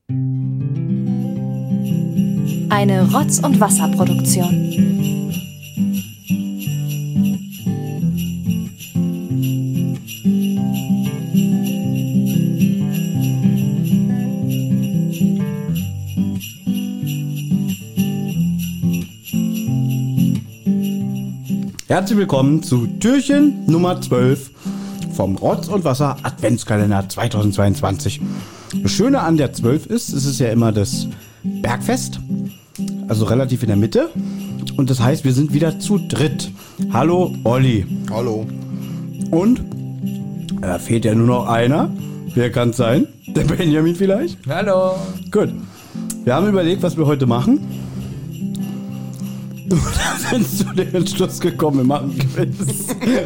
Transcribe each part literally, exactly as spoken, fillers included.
Eine Rotz- und Wasserproduktion. Herzlich willkommen zu Türchen Nummer zwölf vom Rotz und Wasser Adventskalender zweitausendzweiundzwanzig. Das Schöne an der zwölf ist, es ist ja immer das Bergfest, also relativ in der Mitte. Und das heißt, wir sind wieder zu dritt. Hallo Olli. Hallo. Und da fehlt ja nur noch einer. Wer kann es sein? Der Benjamin vielleicht? Hallo. Gut. Wir haben überlegt, was wir heute machen. Und da sind zu dem Entschluss gekommen, wir machen Quiz.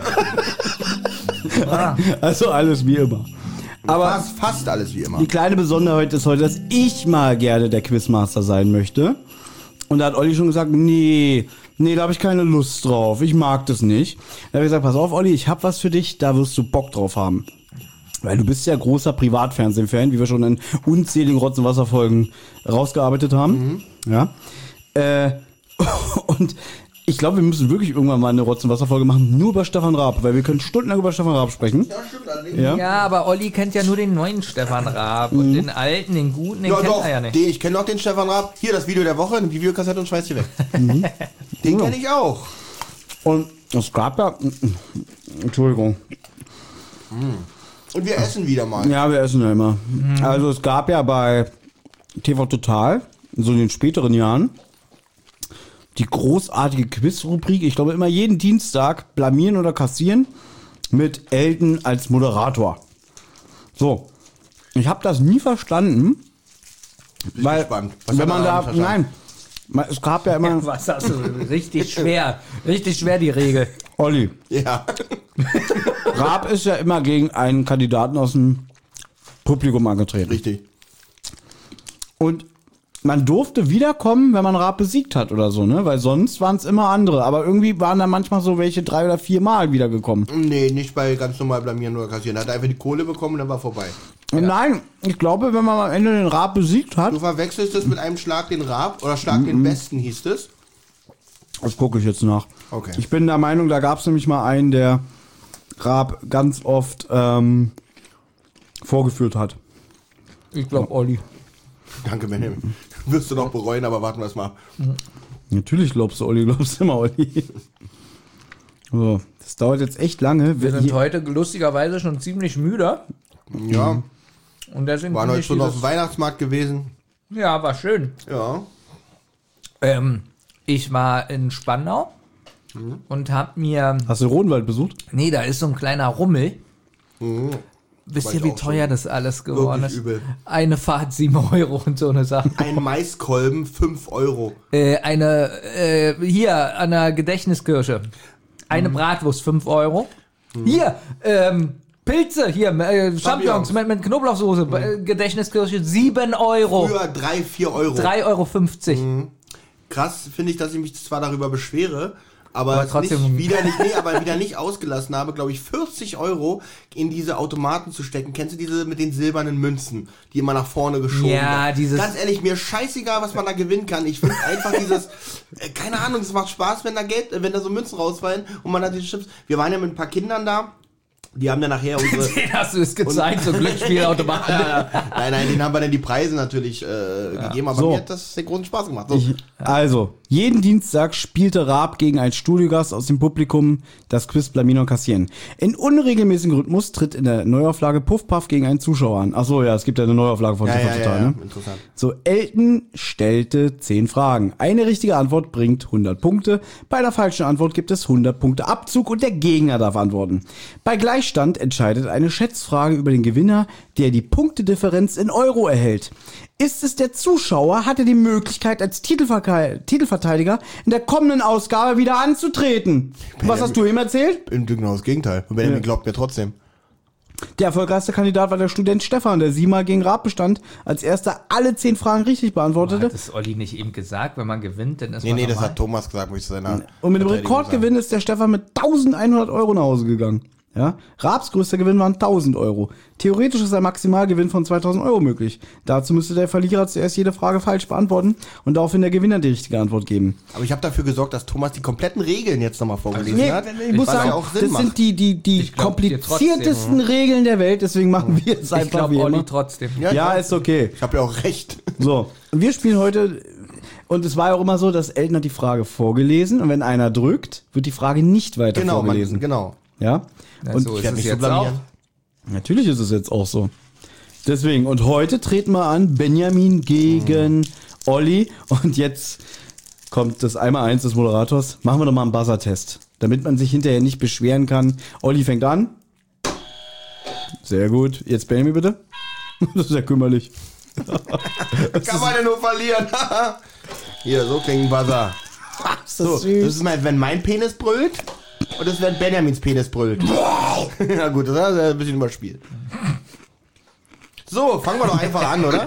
Also alles wie immer. Aber fast, fast alles wie immer. Die kleine Besonderheit ist heute, dass ich mal gerne der Quizmaster sein möchte. Und da hat Olli schon gesagt, nee, nee, da habe ich keine Lust drauf. Ich mag das nicht. Da habe ich gesagt, pass auf, Olli, ich habe was für dich, da wirst du Bock drauf haben. Weil du bist ja großer Privatfernsehen-Fan, wie wir schon in unzähligen Rotz- und Wasserfolgen rausgearbeitet haben. Mhm. Ja. Äh, und ich glaube, wir müssen wirklich irgendwann mal eine Rotz- und Wasserfolge machen, nur über Stefan Raab, weil wir können stundenlang über Stefan Raab sprechen. Ja, stimmt allerdings. Ja. Ja, aber Olli kennt ja nur den neuen Stefan Raab. Und den alten, den guten, den Ja, kennt doch, er ja nicht. den, ich kenne noch den Stefan Raab. Hier, das Video der Woche, eine Videokassette und schmeiß die weg. Mhm. Den kenne ich auch. Und es gab ja... Entschuldigung. Und wir essen wieder mal. Ja, wir essen ja immer. Also es gab ja bei T V Total, so in den späteren Jahren, die großartige Quiz-Rubrik, ich glaube immer jeden Dienstag blamieren oder kassieren, mit Elton als Moderator. So, ich habe das nie verstanden, Bin weil gespannt. Was wenn hat man er da, nicht verstanden? nein, es gab ja immer, Was hast du? Richtig schwer. Richtig schwer die Regel. Olli, Ja. Raab ist ja immer gegen einen Kandidaten aus dem Publikum angetreten. Richtig. Und man durfte wiederkommen, wenn man Raab besiegt hat oder so, ne? Weil sonst waren es immer andere. Aber irgendwie waren da manchmal so welche drei oder vier Mal wiedergekommen. Nee, nicht bei ganz normal blamieren oder kassieren. Er hat einfach die Kohle bekommen und dann war vorbei. Und nein, ich glaube, wenn man am Ende den Raab besiegt hat, Du verwechselst es mit einem Schlag den Raab oder Schlag den Besten hieß es. das gucke ich jetzt nach. Okay. Ich bin der Meinung, da gab es nämlich mal einen, der Raab ganz oft ähm, vorgeführt hat. Ich glaube Olli. Danke, Benjamin. Wirst du noch bereuen, aber warten wir es mal. Natürlich glaubst du, Olli, glaubst du immer, Olli. So, das dauert jetzt echt lange. Wir sind Hier- heute lustigerweise schon ziemlich müde. Ja, Und deswegen waren finde heute ich schon auf dieses- dem Weihnachtsmarkt gewesen. Ja, war schön. Ja. Ähm, ich war in Spandau und hab mir... Hast du Rodenwald besucht? Nee, da ist so ein kleiner Rummel. Wisst War ihr, ich wie auch teuer schon. das alles geworden Wirklich ist? übel. Eine Fahrt sieben Euro und so eine Sache. Ein Maiskolben, fünf Euro. Äh, eine, äh, hier an der Gedächtniskirche. Eine Bratwurst, fünf Euro. Hier, ähm, Pilze, hier, äh, Champignons mit, mit Knoblauchsoße, äh, Gedächtniskirche, sieben Euro. Früher drei, vier Euro. drei Euro fünfzig. Krass finde ich, dass ich mich zwar darüber beschwere, aber, Aber es trotzdem- nicht, wieder nicht, nee, aber wieder nicht ausgelassen habe, glaube ich, vierzig Euro in diese Automaten zu stecken. Kennst du diese mit den silbernen Münzen, die immer nach vorne geschoben Ja, werden? dieses- Ganz ehrlich, mir scheißegal, was man da gewinnen kann. Ich finde einfach dieses, äh, keine Ahnung, es macht Spaß, wenn da Geld, äh, wenn da so Münzen rausfallen und man hat diese Chips. Wir waren ja mit ein paar Kindern da. Die haben dann nachher unsere... Den hast du es gezeigt, so Glücksspielautomaten. nein, nein, denen haben wir dann die Preise natürlich äh, gegeben, aber So. mir hat das sehr großen Spaß gemacht. So. Ich, also, jeden Dienstag spielte Raab gegen einen Studiogast aus dem Publikum das Quiz Blamieren und Kassieren. In unregelmäßigem Rhythmus tritt in der Neuauflage Puff Puff gegen einen Zuschauer an. Ach so, ja, es gibt ja eine Neuauflage von ja, T V ja, Total, ja, ja, ne? interessant. So, Elton stellte zehn Fragen. Eine richtige Antwort bringt hundert Punkte. Bei einer falschen Antwort gibt es hundert Punkte Abzug und der Gegner darf antworten. Bei Gleichstand entscheidet eine Schätzfrage über den Gewinner, der die Punktedifferenz in Euro erhält. Ist es der Zuschauer, hat er die Möglichkeit, als Titelverke- Titelverteidiger in der kommenden Ausgabe wieder anzutreten. Was hast du ihm erzählt? Im genau das Gegenteil. Und Benjamin glaubt mir trotzdem. Der erfolgreichste Kandidat war der Student Stefan, der siebenmal gegen Raab bestand, als erster alle zehn Fragen richtig beantwortete. Hat das Olli nicht eben gesagt, wenn man gewinnt, dann ist Nee, man nee, das normal. hat Thomas gesagt, wo ich zu seiner Und mit dem Verteidigung Rekordgewinn ist der Stefan mit eintausendeinhundert Euro nach Hause gegangen. Ja? Raabs größter Gewinn waren tausend Euro. Theoretisch ist ein Maximalgewinn von zweitausend Euro möglich. Dazu müsste der Verlierer zuerst jede Frage falsch beantworten und daraufhin der Gewinner die richtige Antwort geben. Aber ich habe dafür gesorgt, dass Thomas die kompletten Regeln jetzt nochmal vorgelesen Nee, hat. ich muss was sagen, ja auch Sinn das macht. sind die, die, die glaub dir kompliziertesten Regeln der Welt, deswegen machen wir es Ich einfach glaube, wie Olli immer. trotzdem. Ja, Ja, klar. ist okay. Ich habe ja auch recht. So, wir spielen heute, und es war ja auch immer so, dass Elton hat die Frage vorgelesen und wenn einer drückt, wird die Frage nicht weiter Genau, vorgelesen. man, genau. Ja? Ja, Und so Ich ist werde es mich so jetzt blamieren. auch. natürlich ist es jetzt auch so. Deswegen, und heute treten wir an Benjamin gegen Olli und jetzt kommt das Einmal-Eins des Moderators. Machen wir doch mal einen Buzzer-Test, damit man sich hinterher nicht beschweren kann. Olli fängt an. Sehr gut. Jetzt Benjamin bitte. Das ist ja kümmerlich. Kann man denn nur verlieren? Hier, so klingt ein Buzzer. Ist So, das ist mal, wenn mein Penis brüllt und das wenn Benjamins Penis brüllt. Na gut, das ist ein bisschen überspielt. So, fangen wir doch einfach an, oder?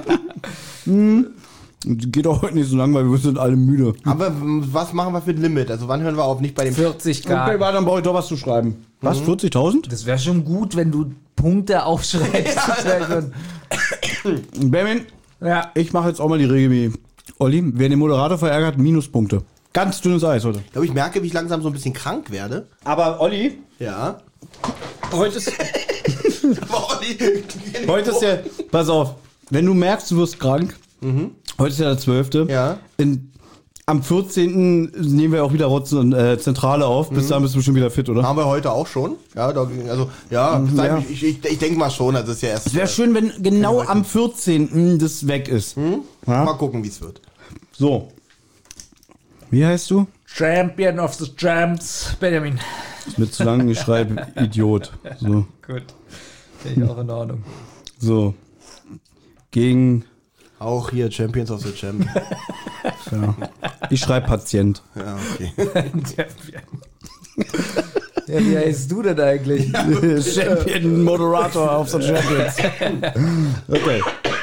Geht auch heute nicht so lang, weil wir sind alle müde. Aber m, was machen wir für ein Limit? Also wann hören wir auf? Nicht bei dem... vierzig Okay, K. warte, dann brauche ich doch was zu schreiben. Was, vierzigtausend? Das wäre schon gut, wenn du Punkte aufschreibst. Das wär schon- Benjamin, ja. ich mache jetzt auch mal die Regel wie Olli. Wer den Moderator verärgert, Minuspunkte. Ganz dünnes Eis heute. Ich glaube, ich merke, wie ich langsam so ein bisschen krank werde. Aber Olli, Ja. heute ist, Aber Olli, heute ist ja, pass auf, wenn du merkst, du wirst krank, heute ist ja der zwölfte. Ja. In, am vierzehnten nehmen wir auch wieder Rotz und äh, Zentrale auf. Bis dahin bist du schon wieder fit, oder? Haben wir heute auch schon. Ja, da, also, ja, bis dahin, ja. ich, ich, ich denke mal schon, also ist ja erst... Es wäre schön, wenn genau am vierzehnten das weg ist. Mal gucken, wie es wird. So. Wie heißt du? Champion of the Champs, Benjamin. Ist mir zu lang, ich schreibe Idiot. So. Gut. Finde ich auch in Ordnung. So. Gegen. Auch hier Champions of the Champ. Ja. Ich schreibe Patient. Ja, okay. Ja, wie heißt du denn eigentlich? Champion Moderator of the Champions. Okay.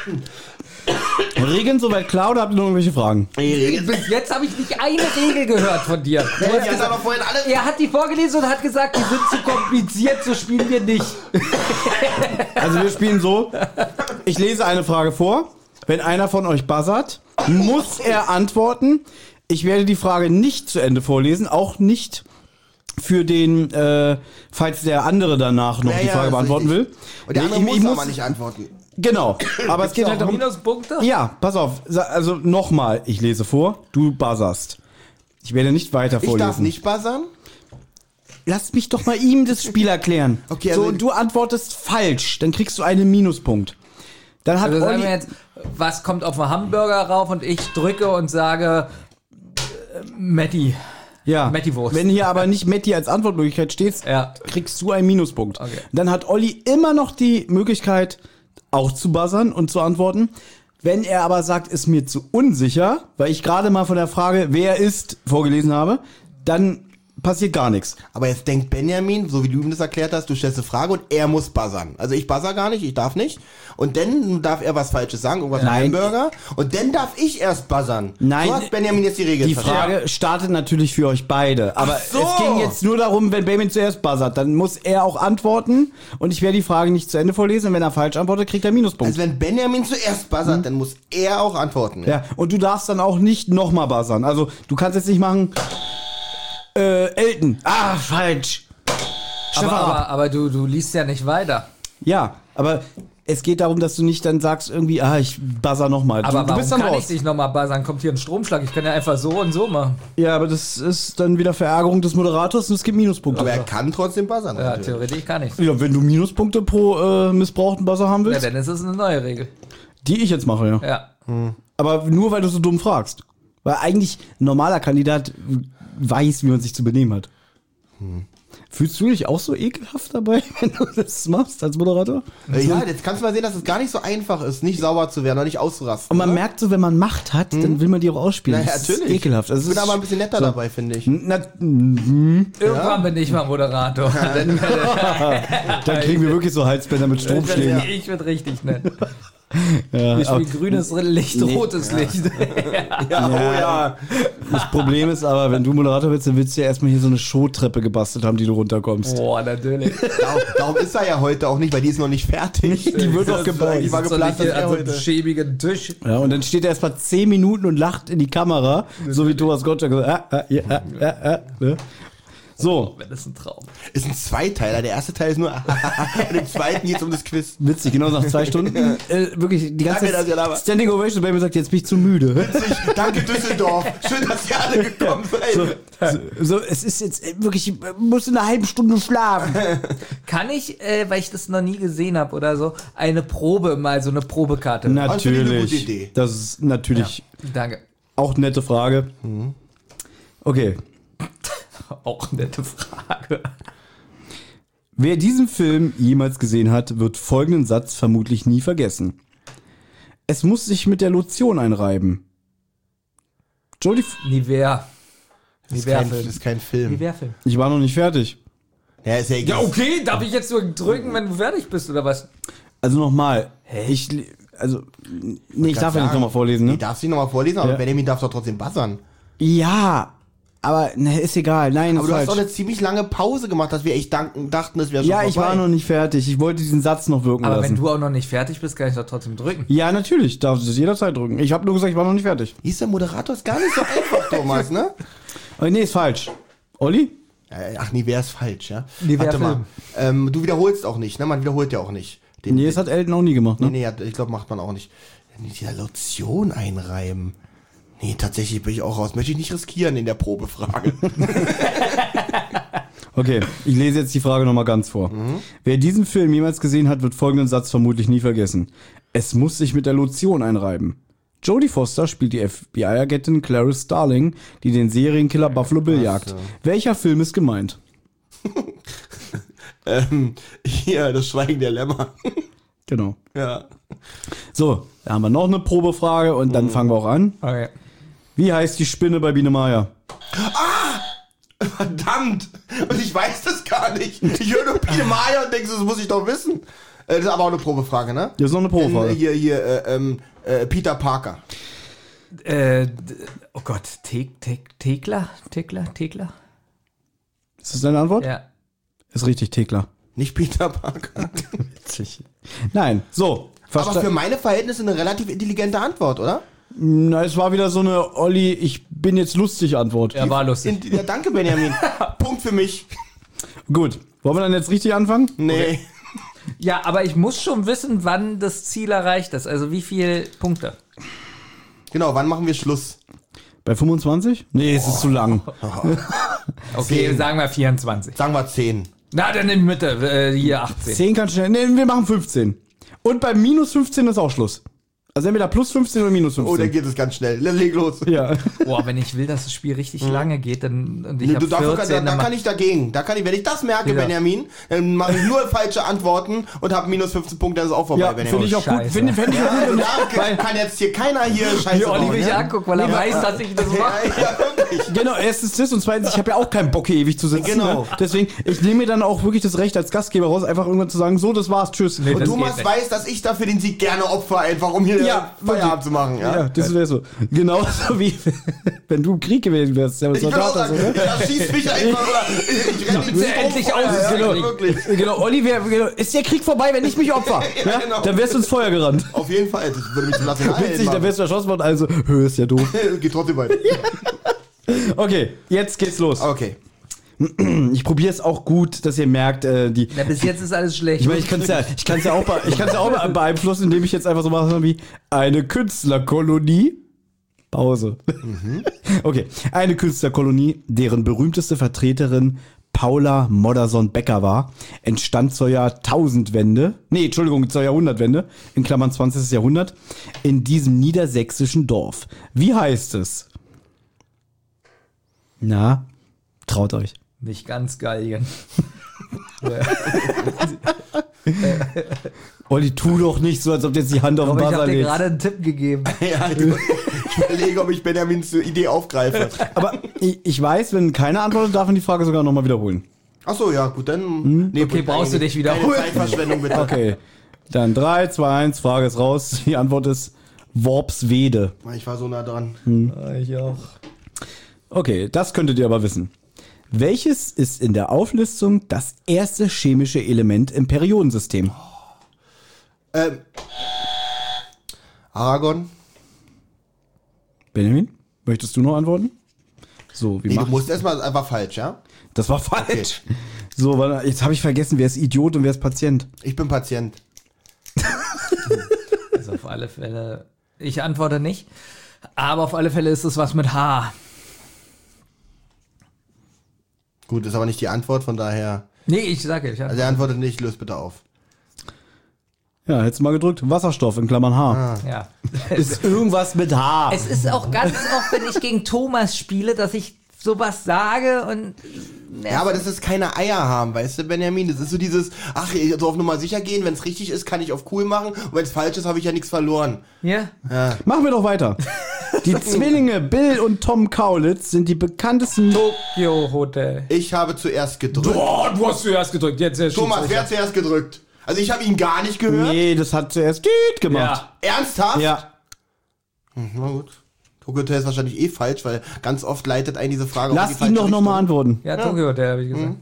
Regeln soweit klar oder habt ihr noch irgendwelche Fragen? Bis jetzt habe ich nicht eine Regel gehört von dir. Du hast Ja, gesagt, aber vorhin alle... er hat die vorgelesen und hat gesagt, die sind zu kompliziert, so spielen wir nicht. Also wir spielen so. Ich lese eine Frage vor. Wenn einer von euch buzzert, muss er antworten. Ich werde die Frage nicht zu Ende vorlesen, auch nicht für den, äh, falls der andere danach noch Ja, die ja, Frage ist beantworten richtig. will. Und der Nee, andere ich- muss ich aber nicht antworten. Genau, aber es geht halt darum. Minuspunkte? Ja, pass auf. Sa- Also nochmal, ich lese vor, du buzzerst. Ich werde nicht weiter Ich vorlesen. darf nicht buzzern? Lass mich doch mal ihm das Spiel erklären. Okay, so, also- und du antwortest falsch, dann kriegst du einen Minuspunkt. Dann hat Also sagen Olli, wir jetzt, was kommt auf einen Hamburger rauf und ich drücke und sage äh, Matti. ja, Metti-Wurst. wenn hier aber nicht Metti als Antwortmöglichkeit steht, Ja. kriegst du einen Minuspunkt. Okay. Dann hat Olli immer noch die Möglichkeit, auch zu buzzern und zu antworten. Wenn er aber sagt, ist mir zu unsicher, weil ich gerade mal von der Frage, wer ist, vorgelesen habe, dann passiert gar nichts. Aber jetzt denkt Benjamin, so wie du ihm das erklärt hast, du stellst eine Frage und er muss buzzern. Also ich buzzer gar nicht, ich darf nicht. Und dann darf er was Falsches sagen, irgendwas mit Nein. Hamburger. Und dann darf ich erst buzzern. Nein. So hat Benjamin jetzt die Regel Die verstanden. Frage startet natürlich für euch beide. Aber Ach so. es ging jetzt nur darum, wenn Benjamin zuerst buzzert, dann muss er auch antworten und ich werde die Frage nicht zu Ende vorlesen. Und wenn er falsch antwortet, kriegt er Minuspunkt. Also wenn Benjamin zuerst buzzert, dann muss er auch antworten. ja, und du darfst dann auch nicht nochmal buzzern. Also du kannst jetzt nicht machen, äh, Elton. Ah, falsch. Stefan Aber, Raab. aber, aber du, du liest ja nicht weiter. Ja, aber es geht darum, dass du nicht dann sagst irgendwie, ah, ich buzzer nochmal. Aber du, du warum bist dann kann raus. ich dich nochmal buzzern? Kommt hier ein Stromschlag? Ich kann ja einfach so und so machen. Ja, aber das ist dann wieder Verärgerung des Moderators und es gibt Minuspunkte. Aber er kann trotzdem buzzern. Ja, natürlich. theoretisch kann ich. Ja, wenn du Minuspunkte pro äh, missbrauchten Buzzer haben Ja, willst, dann ist es eine neue Regel. die ich jetzt mache, ja. Ja. Aber nur, weil du so dumm fragst. Weil eigentlich ein normaler Kandidat weiß, wie man sich zu benehmen hat. Fühlst du dich auch so ekelhaft dabei, wenn du das machst als Moderator? Äh, Ja, jetzt kannst du mal sehen, dass es gar nicht so einfach ist, nicht sauber zu werden oder nicht auszurasten. Und man oder? merkt so, wenn man Macht hat, dann will man die auch ausspielen. Naja, Das natürlich. ist ekelhaft. Also Ich es bin ist aber ein bisschen netter so. dabei, finde ich. Na, mhm. Irgendwann bin ich mal Moderator. Dann kriegen wir wirklich so Halsbänder mit Stromschlägen. Ich würde richtig nennen. Ja, Wir aber spielen grünes Licht, Nee. rotes Licht. Ja, oh ja. das Problem ist aber, wenn du Moderator willst, dann willst du ja erstmal hier so eine Showtreppe gebastelt haben, die du runterkommst. Boah, natürlich. Darum, darum ist er ja heute auch nicht, weil die ist noch nicht fertig. Die wird noch Das- gebaut. Die war So geplant, dass nicht er an so heute... einem schäbigen Tisch. Ja, und dann steht er erst mal zehn Minuten und lacht in die Kamera, so wie Thomas Gottschalk gesagt hat. Ah, ah, ja, ah, ah, ah, ne? So, Wenn das ein Traum. Ist ein Zweiteiler. Der erste Teil ist nur... und im zweiten geht es um das Quiz. witzig, genau nach zwei Stunden. Äh, wirklich, die ganze Danke, dass ihr da Zeit wart. Standing Ovation bei mir sagt, jetzt bin ich zu müde. Danke, Düsseldorf. Schön, dass ihr alle gekommen seid. So, so, es ist jetzt äh, wirklich, ich muss in einer halben Stunde schlafen. Kann ich, äh, weil ich das noch nie gesehen habe oder so, eine Probe, mal so eine Probekarte? Das finde ich eine gute Natürlich. Idee. Das ist natürlich Danke. auch eine nette Frage. Okay. Auch nette Frage. Wer diesen Film jemals gesehen hat, wird folgenden Satz vermutlich nie vergessen. Es muss sich mit der Lotion einreiben. Jodie, F- Nivea. Das ist, kein, das Nivea-Film. ist kein Film. Nivea-Film. ich war noch nicht fertig. Ja, ist ja Ja, egal. okay, darf ich jetzt nur drücken, wenn du fertig bist, oder was? Also nochmal. Ich, li- also, nee, ich darf ja nicht nochmal vorlesen, Nee, ne? darfst du nicht nochmal vorlesen, aber Ja. Benjamin darf doch trotzdem buzzern. Ja, aber ne, ist egal. Nein, Aber ist du hast falsch. doch eine ziemlich lange Pause gemacht, dass wir echt danken, dachten, es wäre schon Ja, vorbei. ich war noch nicht fertig. Ich wollte diesen Satz noch wirken Aber lassen. wenn du auch noch nicht fertig bist, kann ich doch trotzdem drücken. Ja, natürlich. Darfst du es jederzeit drücken. Ich habe nur gesagt, ich war noch nicht fertig. Hieß der Moderator ist gar nicht so einfach, Thomas, ne? Aber nee, ist falsch. Olli? Äh, Ach nee, wer ist falsch, ja? Nee, wer Warte mal. Film? Ähm, du wiederholst auch nicht, ne? Man wiederholt ja auch nicht. Den, Nee, das hat Elton auch nie gemacht, nee, ne? nee, hat- ich glaube, macht man auch nicht. Die Lotion einreiben. Nee, tatsächlich bin ich auch raus. Möchte ich nicht riskieren in der Probefrage. Okay, ich lese jetzt die Frage nochmal ganz vor. Wer diesen Film jemals gesehen hat, wird folgenden Satz vermutlich nie vergessen. Es muss sich mit der Lotion einreiben. Jodie Foster spielt die F B I-Agentin Clarice Starling, die den Serienkiller Buffalo Bill jagt. Welcher Film ist gemeint? ähm, hier, das Schweigen der Lämmer. Genau. Ja. So, da haben wir noch eine Probefrage und dann fangen wir auch an. Okay. Wie heißt die Spinne bei Biene Meier? Verdammt! Und ich weiß das gar nicht. Ich höre nur Biene Meier und denke, so, das muss ich doch wissen. Äh, das ist aber auch eine Probefrage, ne? Das ist noch eine Probefrage. In, hier, hier, äh, ähm, äh, Peter Parker. Äh, d- oh Gott, Te Te Tekla? Tekla? Tekla? Ist das deine Antwort? Ja. Ist richtig, Thekla. Nicht Peter Parker. Witzig. Nein, so. Aber Versta- für meine Verhältnisse eine relativ intelligente Antwort, oder? Na, es war wieder so eine Olli, ich bin jetzt lustig Antwort. Ja, war lustig. In, ja, danke, Benjamin. Punkt für mich. Gut. Wollen wir dann jetzt richtig anfangen? Nee. Ja, aber ich muss schon wissen, wann das Ziel erreicht ist. Also wie viele Punkte? Genau, wann machen wir Schluss? Bei fünfundzwanzig? Nee, es ist zu lang. Okay, Zehn. sagen wir vierundzwanzig. Sagen wir zehn. Na, dann in Mitte, äh, hier achtzehn. zehn kann schnell. Nee, wir machen fünfzehn. Und bei minus fünfzehn ist auch Schluss. Also entweder plus fünfzehn oder minus Oh, dann fünfzehn. geht es ganz schnell. Leg los. Ja. Boah, wenn ich will, dass das Spiel richtig lange geht, dann und ich Nee, hab du darfst, da, vierzehn, da dann mach- kann ich dagegen. Da kann ich, wenn ich das merke, Ja. Benjamin, dann mache ich nur falsche Antworten und habe minus fünfzehn Punkte, dann ist auch vorbei, Ja, Benjamin. finde ich auch gut. Scheiße. Finde find ich auch Ja, gut. da kann jetzt hier keiner hier Scheiße wie Olli bauen, mich ja? anguckt, weil er weiß, dass ich das Ja, mache. ja, wirklich. Genau, erstens das und zweitens, ich habe ja auch keinen Bock hier ewig zu sitzen. Genau. Ne? Deswegen, ich nehme mir dann auch wirklich das Recht als Gastgeber raus, einfach irgendwann zu sagen, so, das war's, tschüss. Nee, Und das Thomas geht nicht. weiß, dass ich dafür den Sieg gerne opfer, einfach um hier Ja, Feierabend zu machen. Ja? Ja, das wäre so. Genauso wie wenn du im Krieg gewesen wärst. Ja, Ich will auch sagen, so, ne? ja, schieß mich einfach oder ich renn ins Bitte endlich Feuer, aus, ja, genau. wirklich. Genau, Olli, wär, genau, ist der Krieg vorbei, wenn ich mich opfer? Ja, genau. Dann wärst du ins Feuer gerannt. Auf jeden Fall, das würde mich zum Nationalhelden Witzig, dann machen. wärst du erschossen worden, also, hö, ist ja doof. Geht trotzdem weiter. Okay, jetzt geht's los. Okay. Ich probiere es auch gut, dass ihr merkt, äh, die. Na, bis jetzt ist alles schlecht. Ich meine, ich kann es ja, ich kann's ja auch, be- ich kann's ja auch be- beeinflussen, indem ich jetzt einfach so mache wie eine Künstlerkolonie. Pause. Okay, eine Künstlerkolonie, deren berühmteste Vertreterin Paula Modersohn-Becker war, entstand zur Jahrtausendwende, nee, Entschuldigung, zur Jahrhundertwende, in Klammern zwanzigstes Jahrhundert, in diesem niedersächsischen Dorf. Wie heißt es? Na, traut euch. Nicht ganz Gallien. Olli, tu doch nicht so, als ob du jetzt die Hand auf den Aber ich Buzzer habe dir legst. gerade einen Tipp gegeben. Ja, ich, ich überlege, ob ich Benjamins Idee aufgreife. Aber ich, ich weiß, wenn keiner antwortet, darf man die Frage sogar nochmal wiederholen. Achso, ja, gut, dann. Nee, Okay, brauchst du dich wiederholen? Keine Zeitverschwendung, bitte. Okay. Dann drei, zwei, eins, Frage ist raus. Die Antwort ist Worpswede. Ich war so nah dran. Ich auch. Okay, das könntet ihr aber wissen. Welches ist in der Auflistung das erste chemische Element im Periodensystem? Ähm. Argon. Benjamin, möchtest du noch antworten? So, wie Nee, du macht musst erstmal einfach falsch, ja? das? war falsch. So, warte, jetzt habe ich vergessen, wer ist Idiot und wer ist Patient. Ich bin Patient. Also auf alle Fälle, ich antworte nicht. Aber auf alle Fälle ist es was mit H. Gut, ist aber nicht die Antwort, von daher. Nee, ich sage, ich Also er antwortet nicht, löst bitte auf. Ja, hättest du mal gedrückt. Wasserstoff in Klammern H. Ja. Ist irgendwas mit H. Es ist auch ganz oft, wenn ich gegen Thomas spiele, dass ich sowas sage und... Ja, aber das ist keine Eier haben, weißt du, Benjamin? Das ist so dieses, ach, so auf Nummer sicher gehen, wenn es richtig ist, kann ich auf cool machen und wenn es falsch ist, habe ich ja nichts verloren. Ja? Ja. Machen wir doch weiter. Die Zwillinge Bill und Tom Kaulitz sind die bekanntesten... Tokyo Hotel. Ich habe zuerst gedrückt. Boah, du hast zuerst gedrückt. Jetzt der Thomas, wer hat zuerst gedrückt? Also ich habe ihn gar nicht gehört. Nee, das hat zuerst Geht gemacht. Ja. Ernsthaft? Ja. Hm, na gut. Tokyo Hotel ist wahrscheinlich eh falsch, weil ganz oft leitet einen diese Frage Lass auf die ihn falsche doch nochmal antworten. Ja, Tokyo Hotel, habe ich gesagt.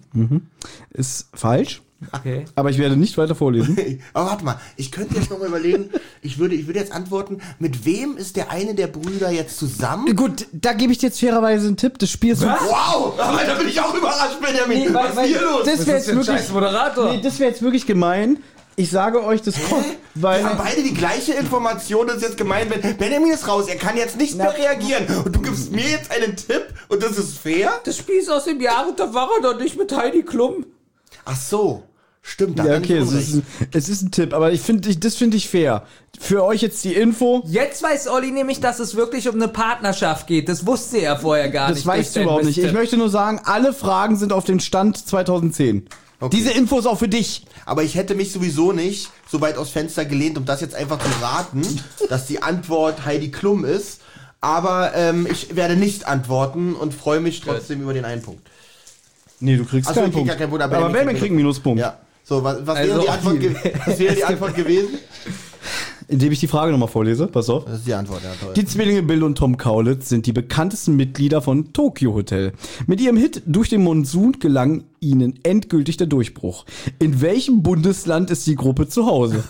Ist falsch, Okay. aber ich werde nicht weiter vorlesen. Aber warte mal, ich könnte jetzt noch mal überlegen, ich würde, ich würde jetzt antworten, mit wem ist der eine der Brüder jetzt zusammen? Gut, da gebe ich dir jetzt fairerweise einen Tipp. Das Spiel ist... Wow, aber da bin ich auch überrascht, Benjamin. Nee, weil- Was ist weil- hier los? das wäre jetzt ein wirklich... scheiß Moderator. Nee, das wäre jetzt wirklich gemein. Ich sage euch, das kommt, weil... Wir haben beide die gleiche Information, das ist jetzt gemein. Ben- Benjamin ist raus, er kann jetzt nicht mehr reagieren. Und du gibst mir jetzt einen Tipp und das ist fair? Das Spiel ist aus dem Jahr und da war er doch nicht mit Heidi Klum. Ach so, stimmt. Da Ja, hat er okay, nicht es ist, Unrecht. ein, es ist ein Tipp, aber ich finde, das finde ich fair. Für euch jetzt die Info, Jetzt weiß Olli nämlich, dass es wirklich um eine Partnerschaft geht. Das wusste er vorher gar das nicht. weißt du durch überhaupt nicht. Ich Sandwich-Tipp. möchte nur sagen, alle Fragen sind auf den Stand zweitausendzehn. Okay. Diese Info ist auch für dich. Aber ich hätte mich sowieso nicht so weit aus Fenster gelehnt, um das jetzt einfach zu raten, dass die Antwort Heidi Klum ist. Aber ähm, ich werde nicht antworten und freue mich trotzdem über den einen Punkt. Nee, du kriegst Ach so, keinen ich krieg Punkt. gar keinen Punkt, aber aber Benjamin kriegt einen Minuspunkt. Ja. So, was, was Also wäre die auch Antwort, die- ge was wäre die Antwort gewesen? Indem ich die Frage nochmal vorlese. Pass auf. Das ist die Antwort, ja toll. Die Zwillinge Bill und Tom Kaulitz sind die bekanntesten Mitglieder von Tokyo Hotel. Mit ihrem Hit Durch den Monsun gelang ihnen endgültig der Durchbruch. In welchem Bundesland ist die Gruppe zu Hause?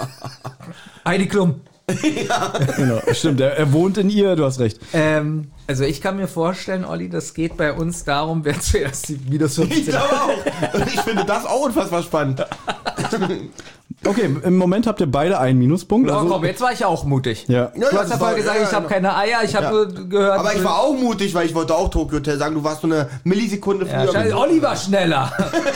Heidi Klum. Genau, stimmt, er, er wohnt in ihr, du hast recht. Ähm, also ich kann mir vorstellen, Olli, das geht bei uns darum, wer zuerst die minus Ich fünfzehn glaube auch. Und ich finde das auch unfassbar spannend. Okay, im Moment habt ihr beide einen Minuspunkt. Oh, Also, komm, jetzt war ich auch mutig. ja. Ja, Du ja, hast ja das vorher war- gesagt, ja, ich ja, habe genau. keine Eier, ich habe Ja. nur gehört... Aber ich war auch mutig, weil ich wollte auch Tokyo Hotel sagen. Du warst so eine Millisekunde ja, früher. scheiße, Olli war schneller.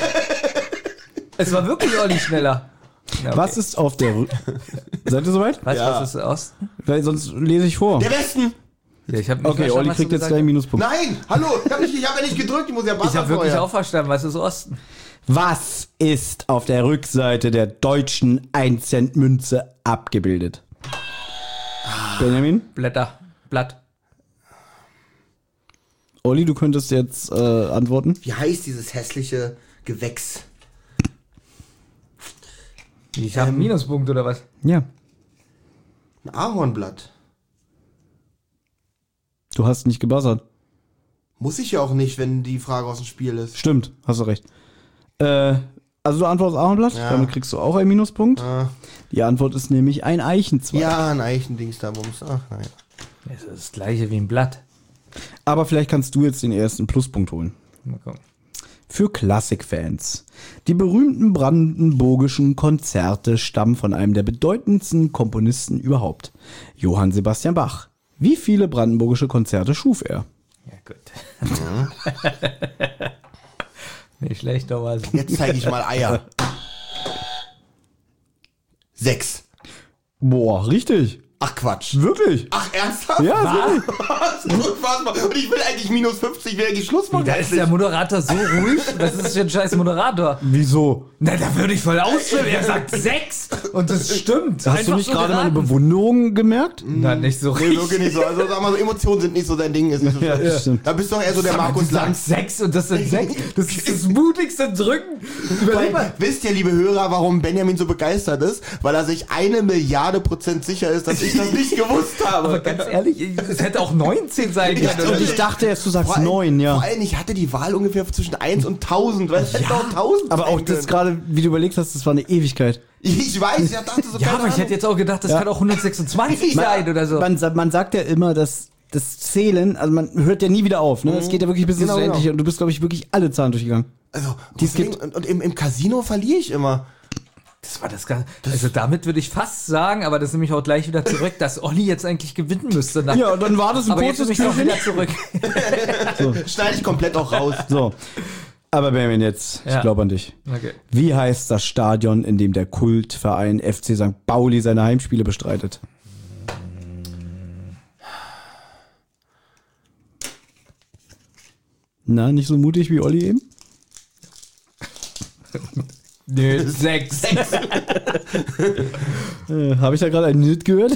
Es war wirklich Olli schneller. Ja, okay. Was ist auf der Rü- Seid ihr soweit? Was, Ja. was ist Osten? Weil sonst lese ich vor. Der Westen! Ja, ich hab nicht Okay, verstanden, Olli was du kriegt jetzt gesagt gleich einen Minuspunkt. Nein, hallo, ich habe hab ja nicht gedrückt, ich muss ja hast. Wasser Ich habe wirklich vorher. auch verstanden, was ist Osten? Was ist auf der Rückseite der deutschen ein Cent Münze abgebildet? Benjamin? Blätter, Blatt. Olli, du könntest jetzt äh, antworten. Wie heißt dieses hässliche Gewächs? Ich habe einen Minuspunkt oder was? Ja. Ein Ahornblatt. Du hast nicht gebuzzert. Muss ich ja auch nicht, wenn die Frage aus dem Spiel ist. Stimmt, hast du recht. Äh, also du antwortest Ahornblatt, Ja. damit kriegst du auch einen Minuspunkt. Ah. Die Antwort ist nämlich ein Eichenzweig. Ja, ein Eichendings da, Bums. Ach, naja. Das ist das gleiche wie ein Blatt. Aber vielleicht kannst du jetzt den ersten Pluspunkt holen. Mal gucken. Für Klassikfans. Die berühmten brandenburgischen Konzerte stammen von einem der bedeutendsten Komponisten überhaupt, Johann Sebastian Bach. Wie viele brandenburgische Konzerte schuf er? Ja, gut. Nicht schlecht, Thomas. Jetzt zeige ich mal Eier. Sechs. Boah, richtig. Ach Quatsch. Wirklich? Ach ernsthaft? Ja, wirklich. Was? Unfassbar. Und ich will eigentlich minus fünfzig, wäre die Schluss machen. Da ist der Moderator so ruhig. Was ist das für ein scheiß Moderator? Wieso? Na, da würde ich voll ausflippen. Er sagt sechs. Und das stimmt. Hast du Einfach nicht so gerade meine geraten. Bewunderung gemerkt? Na, nicht so Nee, richtig. wirklich nicht so. Also sag mal so, Emotionen sind nicht so dein Ding. Ist nicht so Ja, schlimm. ja, stimmt. Da bist du doch eher so der Aber Markus du Lanz. sagst sechs und das sind sechs. Das ist das mutigste Drücken. Überleg mal. Weil, wisst ihr, liebe Hörer, warum Benjamin so begeistert ist? Weil er sich eine Milliarde Prozent sicher ist, dass ich das nicht gewusst habe. Aber ganz ehrlich, es hätte auch neunzehn sein können. Ja, oder Und ich nicht? dachte erst, du sagst Vor allem- neun, ja. Vor allem, ich hatte die Wahl ungefähr zwischen eins und tausend. Weißt du, hätte auch tausend Aber auch sein das können. gerade, wie du überlegt hast, das war eine Ewigkeit. Ich weiß, ich dachte so, Ja, keine aber ich Ahnung. hätte jetzt auch gedacht, das Ja. kann auch hundertsechsundzwanzig sein oder so. Man, sa- man sagt ja immer, dass das Zählen, also man hört ja nie wieder auf, ne? Es geht ja wirklich bis ins Genau, Unendliche genau. und du bist, glaube ich, wirklich alle Zahlen durchgegangen. Also, Die es deswegen- und, und im, im Casino verliere ich immer. Das war das Ganze. Also damit würde ich fast sagen, aber das nehme ich auch gleich wieder zurück, dass Olli jetzt eigentlich gewinnen müsste. Nach, Ja, und dann war das ein aber jetzt kurzes nehme ich auch Türchen. wieder zurück. Schneide ich komplett auch raus. So. Aber Benjamin, jetzt, ich Ja. glaube an dich. Okay. Wie heißt das Stadion, in dem der Kultverein F C Sankt Pauli seine Heimspiele bestreitet? Na, nicht so mutig wie Olli eben? Nö, sechs. Äh, Habe ich da gerade einen Nit gehört?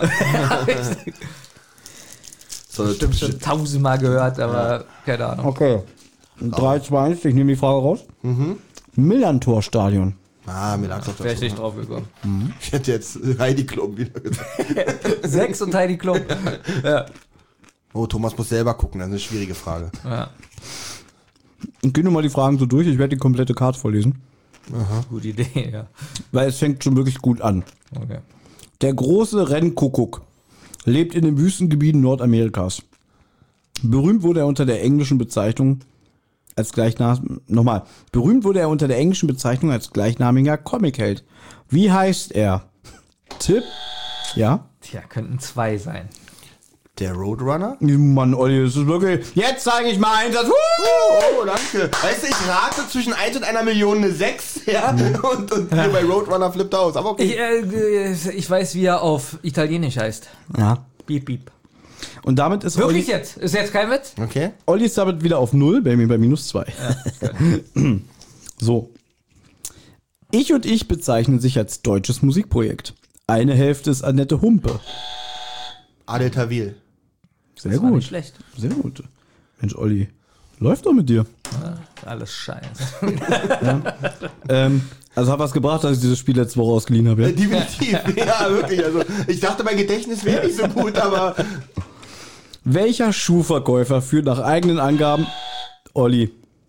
So, Stimmt, schon tausendmal gehört, aber keine Ahnung. Okay. drei, zwei, eins, ich nehme die Frage raus. Mhm. Millantor-Stadion. Ah, mir lag's doch Wäre ich dazu. nicht drauf gekommen. Ich hätte jetzt Heidi Klum wieder gesagt. Sechs und Heidi Klum. Ja. Oh, Thomas muss selber gucken, das ist eine schwierige Frage. Ja. Und gehen wir mal die Fragen so durch, ich werde die komplette Karte vorlesen. Gute Idee, ja. Weil es fängt schon wirklich gut an. Okay. Der große Rennkuckuck lebt in den Wüstengebieten Nordamerikas. Berühmt wurde er unter der englischen Bezeichnung als gleichnam nochmal. Berühmt wurde er unter der englischen Bezeichnung als gleichnamiger Comicheld. Wie heißt er? Tipp? Ja? Tja, könnten zwei sein. Der Roadrunner? Mann, Olli, das ist wirklich. Jetzt zeige ich mal Einsatz. Oh, danke. Weißt du, ich rate zwischen eins und einer Million eine sechs, ja? Und, und hier bei Roadrunner flippt aus. Aber okay. Ich, äh, ich weiß, wie er auf Italienisch heißt. Ja. Piep, piep. Und damit ist Wirklich Olli, jetzt? Ist jetzt kein Witz? Okay. Olli ist damit wieder auf null, Benjamin bei minus zwei. So. Ich und ich bezeichnen sich als deutsches Musikprojekt. Eine Hälfte ist Annette Humpe. Adel Tawil. Sehr Das war gut. nicht schlecht. Sehr gut. Mensch, Olli, läuft doch mit dir. Alles scheiße. Ähm, also hat was gebracht, dass ich dieses Spiel letzte Woche ausgeliehen habe. Ja? Definitiv. Ja, wirklich. Also, ich dachte, mein Gedächtnis wäre nicht so gut, aber. Welcher Schuhverkäufer führt nach eigenen Angaben Olli?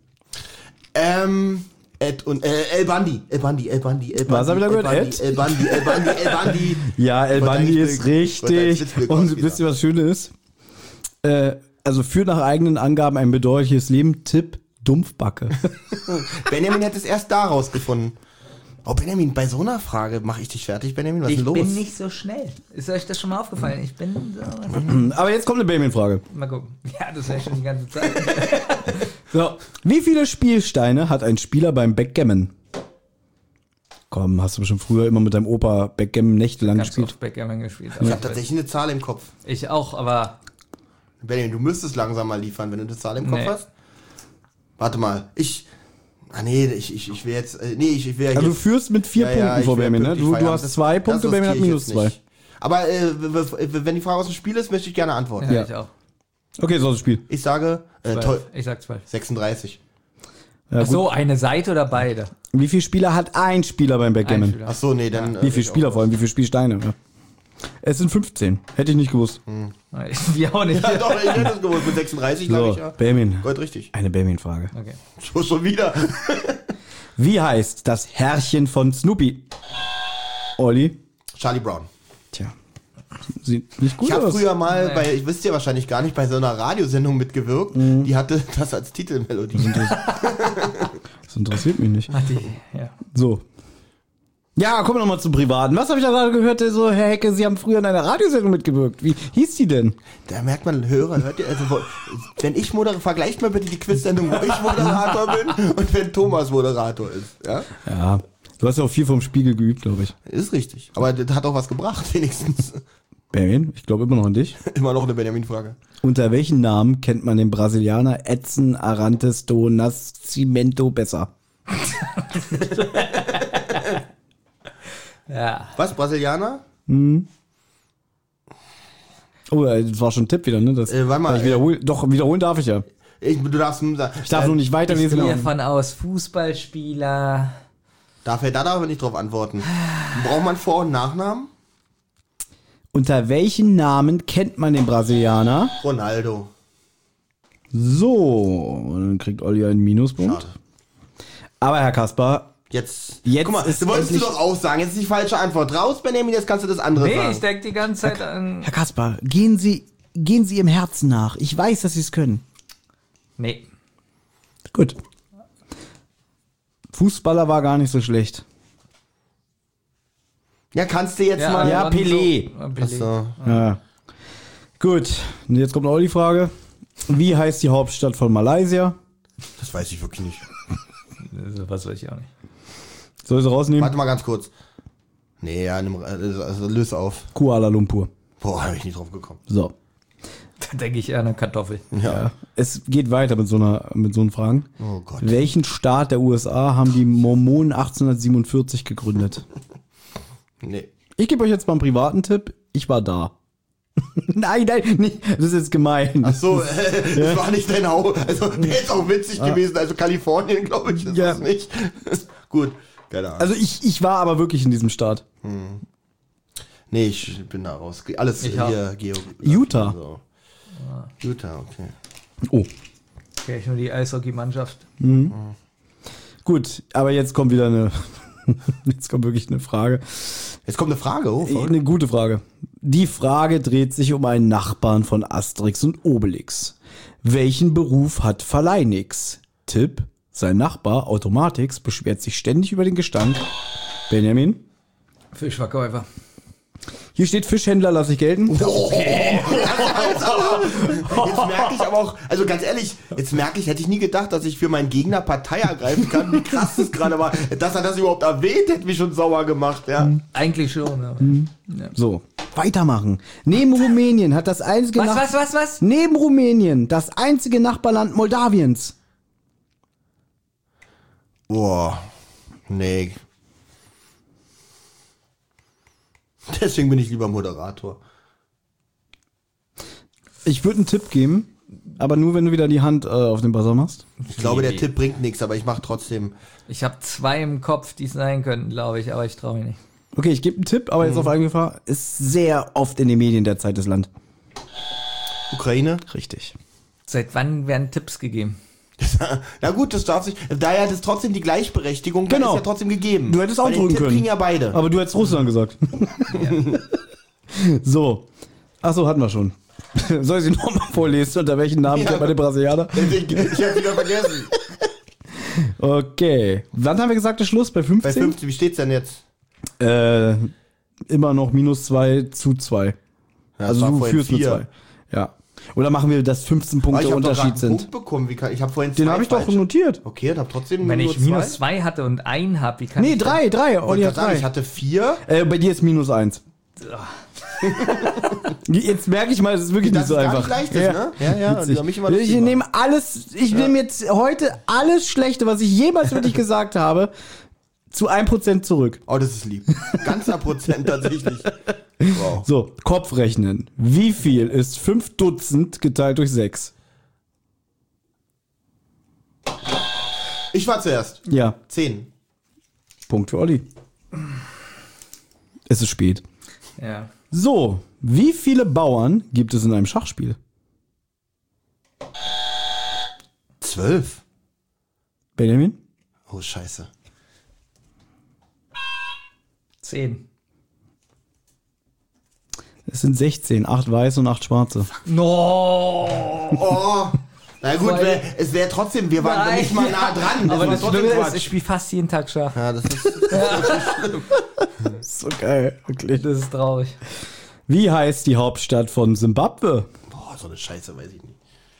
Ähm. Ed und, äh, El Bandi. El Bandi, El Bandi, El Bandi. Was hab ich da gehört? El Bandi, Ed? El Bandi, El Bandi, El Bandi. Ja, El Ich wollte Bandi eigentlich ist Bill- ich wollte eigentlich richtig. Bill Und Cosby wisst ihr, was Schöne ist? Äh, also führt nach eigenen Angaben ein bedauerliches Leben. Tipp, Dumpfbacke. Benjamin hätte es erst daraus gefunden. Oh, Benjamin, bei so einer Frage mache ich dich fertig, Benjamin. Was ist Ich denn los? bin nicht so schnell. Ist euch das schon mal aufgefallen? Ich bin so... Aber jetzt kommt eine Benjamin-Frage. Mal gucken. Ja, das wäre schon die ganze Zeit. So. Wie viele Spielsteine hat ein Spieler beim Backgammon? Komm, hast du bestimmt früher immer mit deinem Opa Backgammon nächtelang Ganz gespielt? oft Backgammon gespielt. Ich habe tatsächlich eine Zahl im Kopf. Ich auch, aber... Benjamin, du müsstest langsam mal liefern, wenn du eine Zahl im Kopf Nee. hast. Warte mal, ich. Ah nee, ich, ich, ich will jetzt. Äh, nee, ich, ich will ja Also du jetzt- führst mit vier Ja, ja, Punkten ich vor will Benjamin, ne? pünktlich Du, du feiern. hast Das- zwei das Punkte, Benjamin hat riskiere ich minus jetzt zwei. nicht. Aber äh, w- w- wenn die Frage aus dem Spiel ist, möchte ich gerne antworten. Ja, Ja. ich auch. Okay, so das Spiel. Ich sage äh, Zwölf. toll, Ich sag zwölf. sechsunddreißig. Ja, Ach gut. so, eine Seite oder beide? Wie viele Spieler hat ein Spieler beim Ein Backgammon? Spieler. Ach so, nee, dann. äh, Wie viele ich Spieler auch. vor allem? Wie viele Spielsteine? Ja. Es sind fünfzehn. Hätte ich nicht gewusst. Wir auch nicht. Ja, doch, ich hätte es gewusst. Mit sechsunddreißig sage So, ich ja. Benjamin. Gold richtig. Eine Benjamin-Frage. Okay. Schon, schon wieder. Wie heißt das Herrchen von Snoopy? Olli? Charlie Brown. Tja. Sieht nicht gut Ich habe aus. früher mal Nee. bei, ich wisst ihr wahrscheinlich gar nicht, bei so einer Radiosendung mitgewirkt. Die hatte das als Titelmelodie. Das interessiert mich nicht. Hat die, ja. So. Ja, kommen wir nochmal zum Privaten. Was habe ich da gerade gehört? So, Herr Hecke, Sie haben früher in einer Radiosendung mitgewirkt. Wie hieß die denn? Da merkt man, Hörer, hört ihr, also, wo, wenn ich moderiere, vergleicht mal bitte die Quiz-Sendung, wo ich Moderator bin und wenn Thomas Moderator ist. Ja? Ja. Du hast ja auch viel vom Spiegel geübt, glaube ich. Ist richtig. Aber das hat auch was gebracht, wenigstens. Benjamin, ich glaube immer noch an dich. Immer noch eine Benjamin-Frage. Unter welchen Namen kennt man den Brasilianer Edson Arantes do Nascimento besser? Ja. Was, Brasilianer? Oh, das war schon ein Tipp wieder, ne? Das, Äh, warte mal, ich wiederhol, doch, wiederholen darf ich ja. Ich, du darfst sagen. Ich darf nur nicht Ich weiterlesen. gehe aber- davon aus, Fußballspieler. Darf er, da darf er nicht drauf antworten. Braucht man Vor- und Nachnamen? Unter welchen Namen kennt man den Brasilianer? Ronaldo. So, und dann kriegt Olli einen Minuspunkt. Schade. Aber Herr Kaspar, Jetzt, Jetzt guck mal, ist du wolltest du endlich- doch auch sagen. Jetzt ist die falsche Antwort. Raus, Benjamin, jetzt kannst du das andere Nee, sagen. ich denke die ganze Zeit an. Herr Kaspar, gehen Sie, gehen Sie Ihrem Herzen nach. Ich weiß, dass Sie es können. Nee. Gut. Fußballer war gar nicht so schlecht. Ja, kannst du jetzt Ja, mal... ja, Alonso- Pelé. Ah, Pelé. Achso. Ja. Gut, und jetzt kommt noch die Frage. Wie heißt die Hauptstadt von Malaysia? Das weiß ich wirklich nicht. Also, was weiß ich auch nicht. Soll ich sie rausnehmen? Warte mal ganz kurz. Nee, ja, nimm, also löse auf. Kuala Lumpur. Boah, hab ich nicht drauf gekommen. So. Da denke ich eher an eine Kartoffel. Ja. Es geht weiter mit so einer, mit so einen Fragen. Oh Gott. Welchen Staat der U S A haben die Mormonen achtzehnhundertsiebenundvierzig gegründet? Nee. Ich gebe euch jetzt mal einen privaten Tipp. Ich war da. nein, nein, nicht. Das ist jetzt gemein. Ach so, äh, das war nicht dein Hau. Also, der ist auch witzig gewesen. Also, Kalifornien, glaube ich, ist Ja. das nicht. Gut. Keine Ahnung. Also ich, ich war aber wirklich in diesem Staat. Nee, ich bin da raus. Alles Ich hier, Geo. Utah. So. Utah, okay. Oh. Okay, ich nur die Eishockey-Mannschaft. Gut, aber jetzt kommt wieder eine. Jetzt kommt wirklich eine Frage. Jetzt kommt eine Frage, oh, verrückt. Eine gute Frage. Die Frage dreht sich um einen Nachbarn von Asterix und Obelix. Welchen Beruf hat Verleinix? Tipp: Sein Nachbar Automatix beschwert sich ständig über den Gestank. Benjamin? Fischverkäufer. Hier steht Fischhändler, lasse ich gelten. Jetzt merke ich aber auch, also ganz ehrlich, jetzt merke ich, hätte ich nie gedacht, dass ich für meinen Gegner Partei ergreifen kann, wie krass das gerade war. Dass er das überhaupt erwähnt, hätte mich schon sauer gemacht, ja. Eigentlich schon. Ja. So, weitermachen. Neben Rumänien hat das einzige Was, Nach- was, was, was? Neben Rumänien das einzige Nachbarland Moldawiens. Boah, nee. Deswegen bin ich lieber Moderator. Ich würde einen Tipp geben, aber nur wenn du wieder die Hand äh, auf den Buzzer machst. Ich glaube, der Nee. Tipp bringt nichts, aber ich mache trotzdem. Ich habe zwei im Kopf, die es sein könnten, glaube ich, aber ich traue mich nicht. Okay, ich gebe einen Tipp, aber jetzt auf eigene Gefahr. Ist sehr oft in den Medien derzeit das Land. Ukraine? Richtig. Seit wann werden Tipps gegeben? Na gut, das darf sich. Daher hat es trotzdem die Gleichberechtigung, Genau. ist ja trotzdem gegeben. Du hättest auch Weil den drücken Tipp können. kriegen ja beide. Aber du hättest Russland gesagt. So. Achso, hatten wir schon. Soll ich sie nochmal vorlesen? Unter welchen Namen Ja. kennt man den Brasilianer? Ich, ich hab's wieder vergessen. Okay. Wann haben wir gesagt, der Schluss? Bei Bei fünfzehn? fünfzehn, wie steht's denn jetzt? Äh, immer noch minus zwei zu zwei. Ja, Also das war du vorhin führst mit vier. zwei. Ja. Oder machen wir, dass fünfzehn Aber Punkte ich hab doch grad Unterschied einen sind? Punkt bekommen. Wie kann, ich habe vorhin Den zwei habe ich doch falsch. notiert. Okay, und hab trotzdem Wenn nur ich zwei. minus zwei hatte und ein habe, wie kann Nee, ich das- drei, drei. Ich Olli wollte hat gerade sagen, drei. ich hatte vier. Äh, bei dir ist minus eins. Jetzt merke ich mal, es ist wirklich Das nicht so ist gar einfach. nicht leicht ist, ne? Ja, ja, witzig. die haben mich immer ich lustig nehme alles, ich nehme jetzt heute alles Schlechte, was ich jemals für dich gesagt habe, zu ein Prozent zurück. Oh, das ist lieb. Ganzer Prozent tatsächlich. Wow. So, Kopfrechnen. Wie viel ist fünf Dutzend geteilt durch sechs? Ich war zuerst. Ja, Zehn. Punkt für Olli. Es ist spät. Ja. So, wie viele Bauern gibt es in einem Schachspiel? Zwölf. Benjamin? Oh, scheiße. Zehn. Es sind sechzehn, acht weiße und acht schwarze. No! Oh. Na gut, Weil- wär, es wäre trotzdem, wir waren Nein, nicht mal nah dran. Aber war das trotzdem Schlimme ist, Quatsch. ich spiele fast jeden Tag Schach. Ja, das ist. Das ist so geil, wirklich. Das ist traurig. Wie heißt die Hauptstadt von Simbabwe? Boah, so eine Scheiße, weiß ich nicht.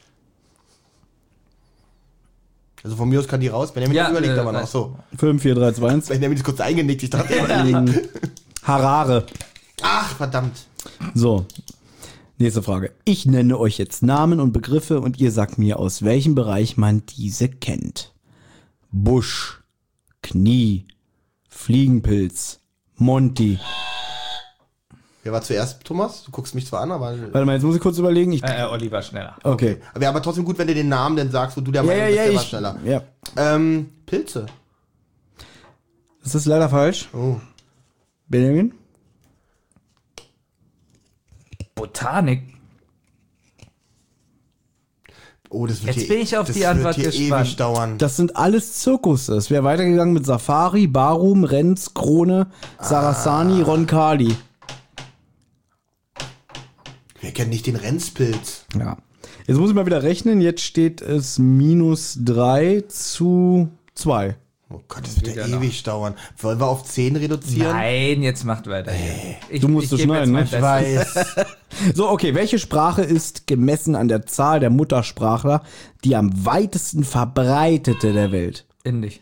Also von mir aus kann die raus. Benjamin Ja, überlegt äh, aber noch. weiß. So. fünf, vier, drei, zwei, eins. Benjamin ist kurz eingenickt. Ich dachte, immer, Harare. ah, Ach, verdammt. So, nächste Frage. Ich nenne euch jetzt Namen und Begriffe und ihr sagt mir, aus welchem Bereich man diese kennt. Busch, Knie, Fliegenpilz, Monty. Wer war zuerst, Thomas? Du guckst mich zwar an, aber... Warte mal, jetzt muss ich kurz überlegen. Ich, Äh, Oliver schneller. okay. Aber wäre aber trotzdem gut, wenn du den Namen dann sagst, wo du der Ja, Meinung ja, bist, ja, der war ich, schneller. ja. Ähm, Pilze. Das ist leider falsch. Oh. Benjamin? Botanik. Oh, das wird Jetzt hier, bin ich auf das die Antwort wird hier gespannt. ewig dauern. Das sind alles Zirkusse. Es wäre weitergegangen mit Safari, Barum, Renz, Krone, Sarasani, Roncalli. Wir kennen nicht den Renzpilz. Ja. Jetzt muss ich mal wieder rechnen. Jetzt steht es minus drei zu zwei. Oh Gott, das wird ja Wieder ewig dauern. Wollen wir auf zehn reduzieren? Nein, jetzt macht weiter. Ich, Du musst es gebe schneiden, jetzt ne? mein Ich Bestes. weiß. So, okay. Welche Sprache ist gemessen an der Zahl der Muttersprachler die am weitesten verbreitete der Welt? Indisch.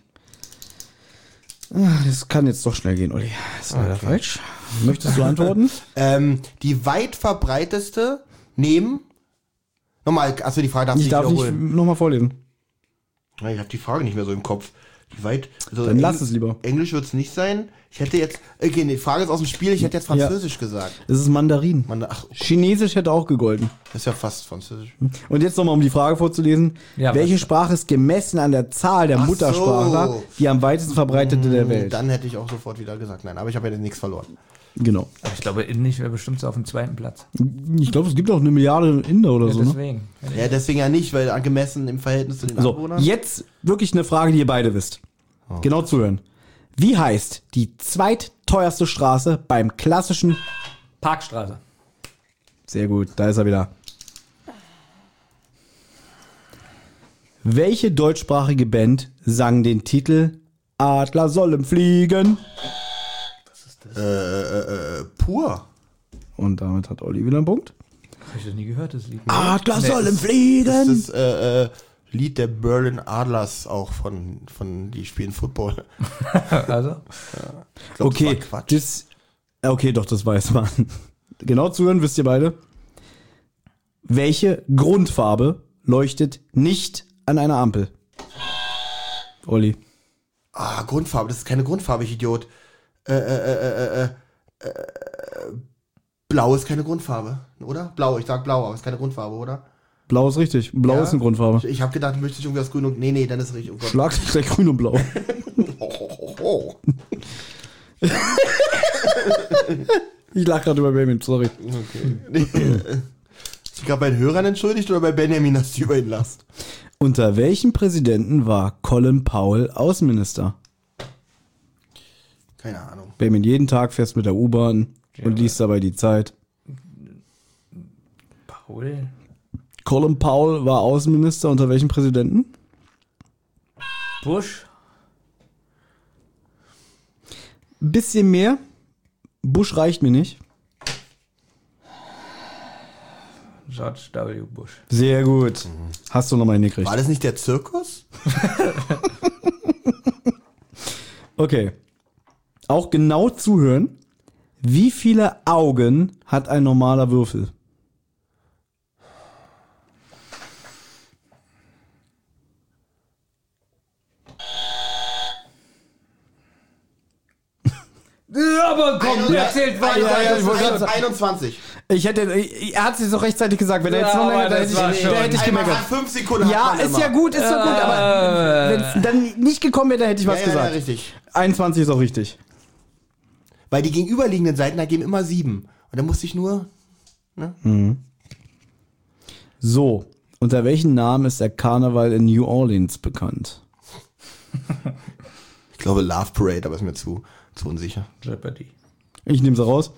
Das kann jetzt doch schnell gehen, Olli. Das ist leider falsch. Möchtest du antworten? ähm, die weit verbreiteste neben... Nochmal, achso, die Frage darfst du Ich nicht darf nicht wiederholen. nochmal vorlesen. Ja, ich habe die Frage nicht mehr so im Kopf. Die weit... Also Dann lass Engl- es lieber. Englisch wird es nicht sein. Ich hätte jetzt... Okay, die Frage ist aus dem Spiel. Ich hätte jetzt Französisch gesagt. Es ist Mandarin. Man, ach, Chinesisch hätte auch gegolten. das ist ja fast Französisch. Und jetzt nochmal, um die Frage vorzulesen. Ja, Welche was? Sprache ist gemessen an der Zahl der Ach Muttersprachler so. die am weitesten verbreitete der Welt? Dann hätte ich auch sofort wieder gesagt, nein. Aber ich habe ja nichts verloren. Genau. Aber ich glaube, Indisch wäre bestimmt so auf dem zweiten Platz. Ich glaube, es gibt auch eine Milliarde Inder oder Ja, so. Ne? deswegen. Ja, deswegen ja nicht, weil angemessen im Verhältnis zu den So, Anwohnern. jetzt wirklich eine Frage, die ihr beide wisst. Genau zuhören. Wie heißt die zweitteuerste Straße beim klassischen... Parkstraße. Sehr gut, da ist er wieder. Welche deutschsprachige Band sang den Titel Adler sollen fliegen? Äh, äh, äh, pur. Und damit hat Olli wieder einen Punkt. Hab ich das nie gehört, das Lied. Adler sollen Das fliegen! ist das äh, äh, Lied der Berlin Adlers auch von, von die spielen Football. Also? Ich glaub, Okay, das war Quatsch. das, okay, doch, das weiß man. Genau zuhören, wisst ihr beide. Welche Grundfarbe leuchtet nicht an einer Ampel? Olli. Ah, Grundfarbe, das ist keine Grundfarbe, ich Idiot. Äh, äh, äh, äh, äh, äh, Blau ist keine Grundfarbe, oder? Blau, ich sag blau, aber ist keine Grundfarbe, oder? Blau ist richtig. Blau Ja? ist eine Grundfarbe. Ich, ich habe gedacht, du möchtest irgendwie was grün und... Nee, nee, dann ist es richtig. Oh Gott. Schlagzeug grün und blau. Oh, oh, oh. Ich lach gerade über Benjamin, sorry. Okay. Ist die gerade bei den Hörern entschuldigt oder bei Benjamin, dass du über ihn lachst? Unter welchem Präsidenten war Colin Powell Außenminister? Keine Ahnung. Benjamin, jeden Tag fährst mit der U-Bahn und liest dabei die Zeit. Paul? Colin Powell war Außenminister unter welchem Präsidenten? Bush? Ein bisschen mehr. Bush reicht mir nicht. George W. Bush. Sehr gut. Hast du nochmal hingekriegt. War das nicht der Zirkus? Okay. Auch genau zuhören. Wie viele Augen hat ein normaler Würfel? Ja, aber komm, Ja, erzählt ja, ja, weiter. ich wollte gerade sagen. einundzwanzig. Ich hätte, er hat es so rechtzeitig gesagt. Wenn er jetzt Ja, noch länger, aber da das hätte war ich, schon- da hätte ich Einmal gemeckert. nach fünf Sekunden Ja, hat man ist immer. ja gut, ist ja gut, aber wenn es dann nicht gekommen wäre, dann hätte ich was Ja, ja, ja, gesagt. richtig. einundzwanzig ist auch richtig. Weil die gegenüberliegenden Seiten ergeben immer sieben. Und dann musste ich nur... So, unter welchem Namen ist der Karneval in New Orleans bekannt? Ich glaube Love Parade, aber ist mir zu, zu unsicher. Jeopardy. Ich nehme sie raus.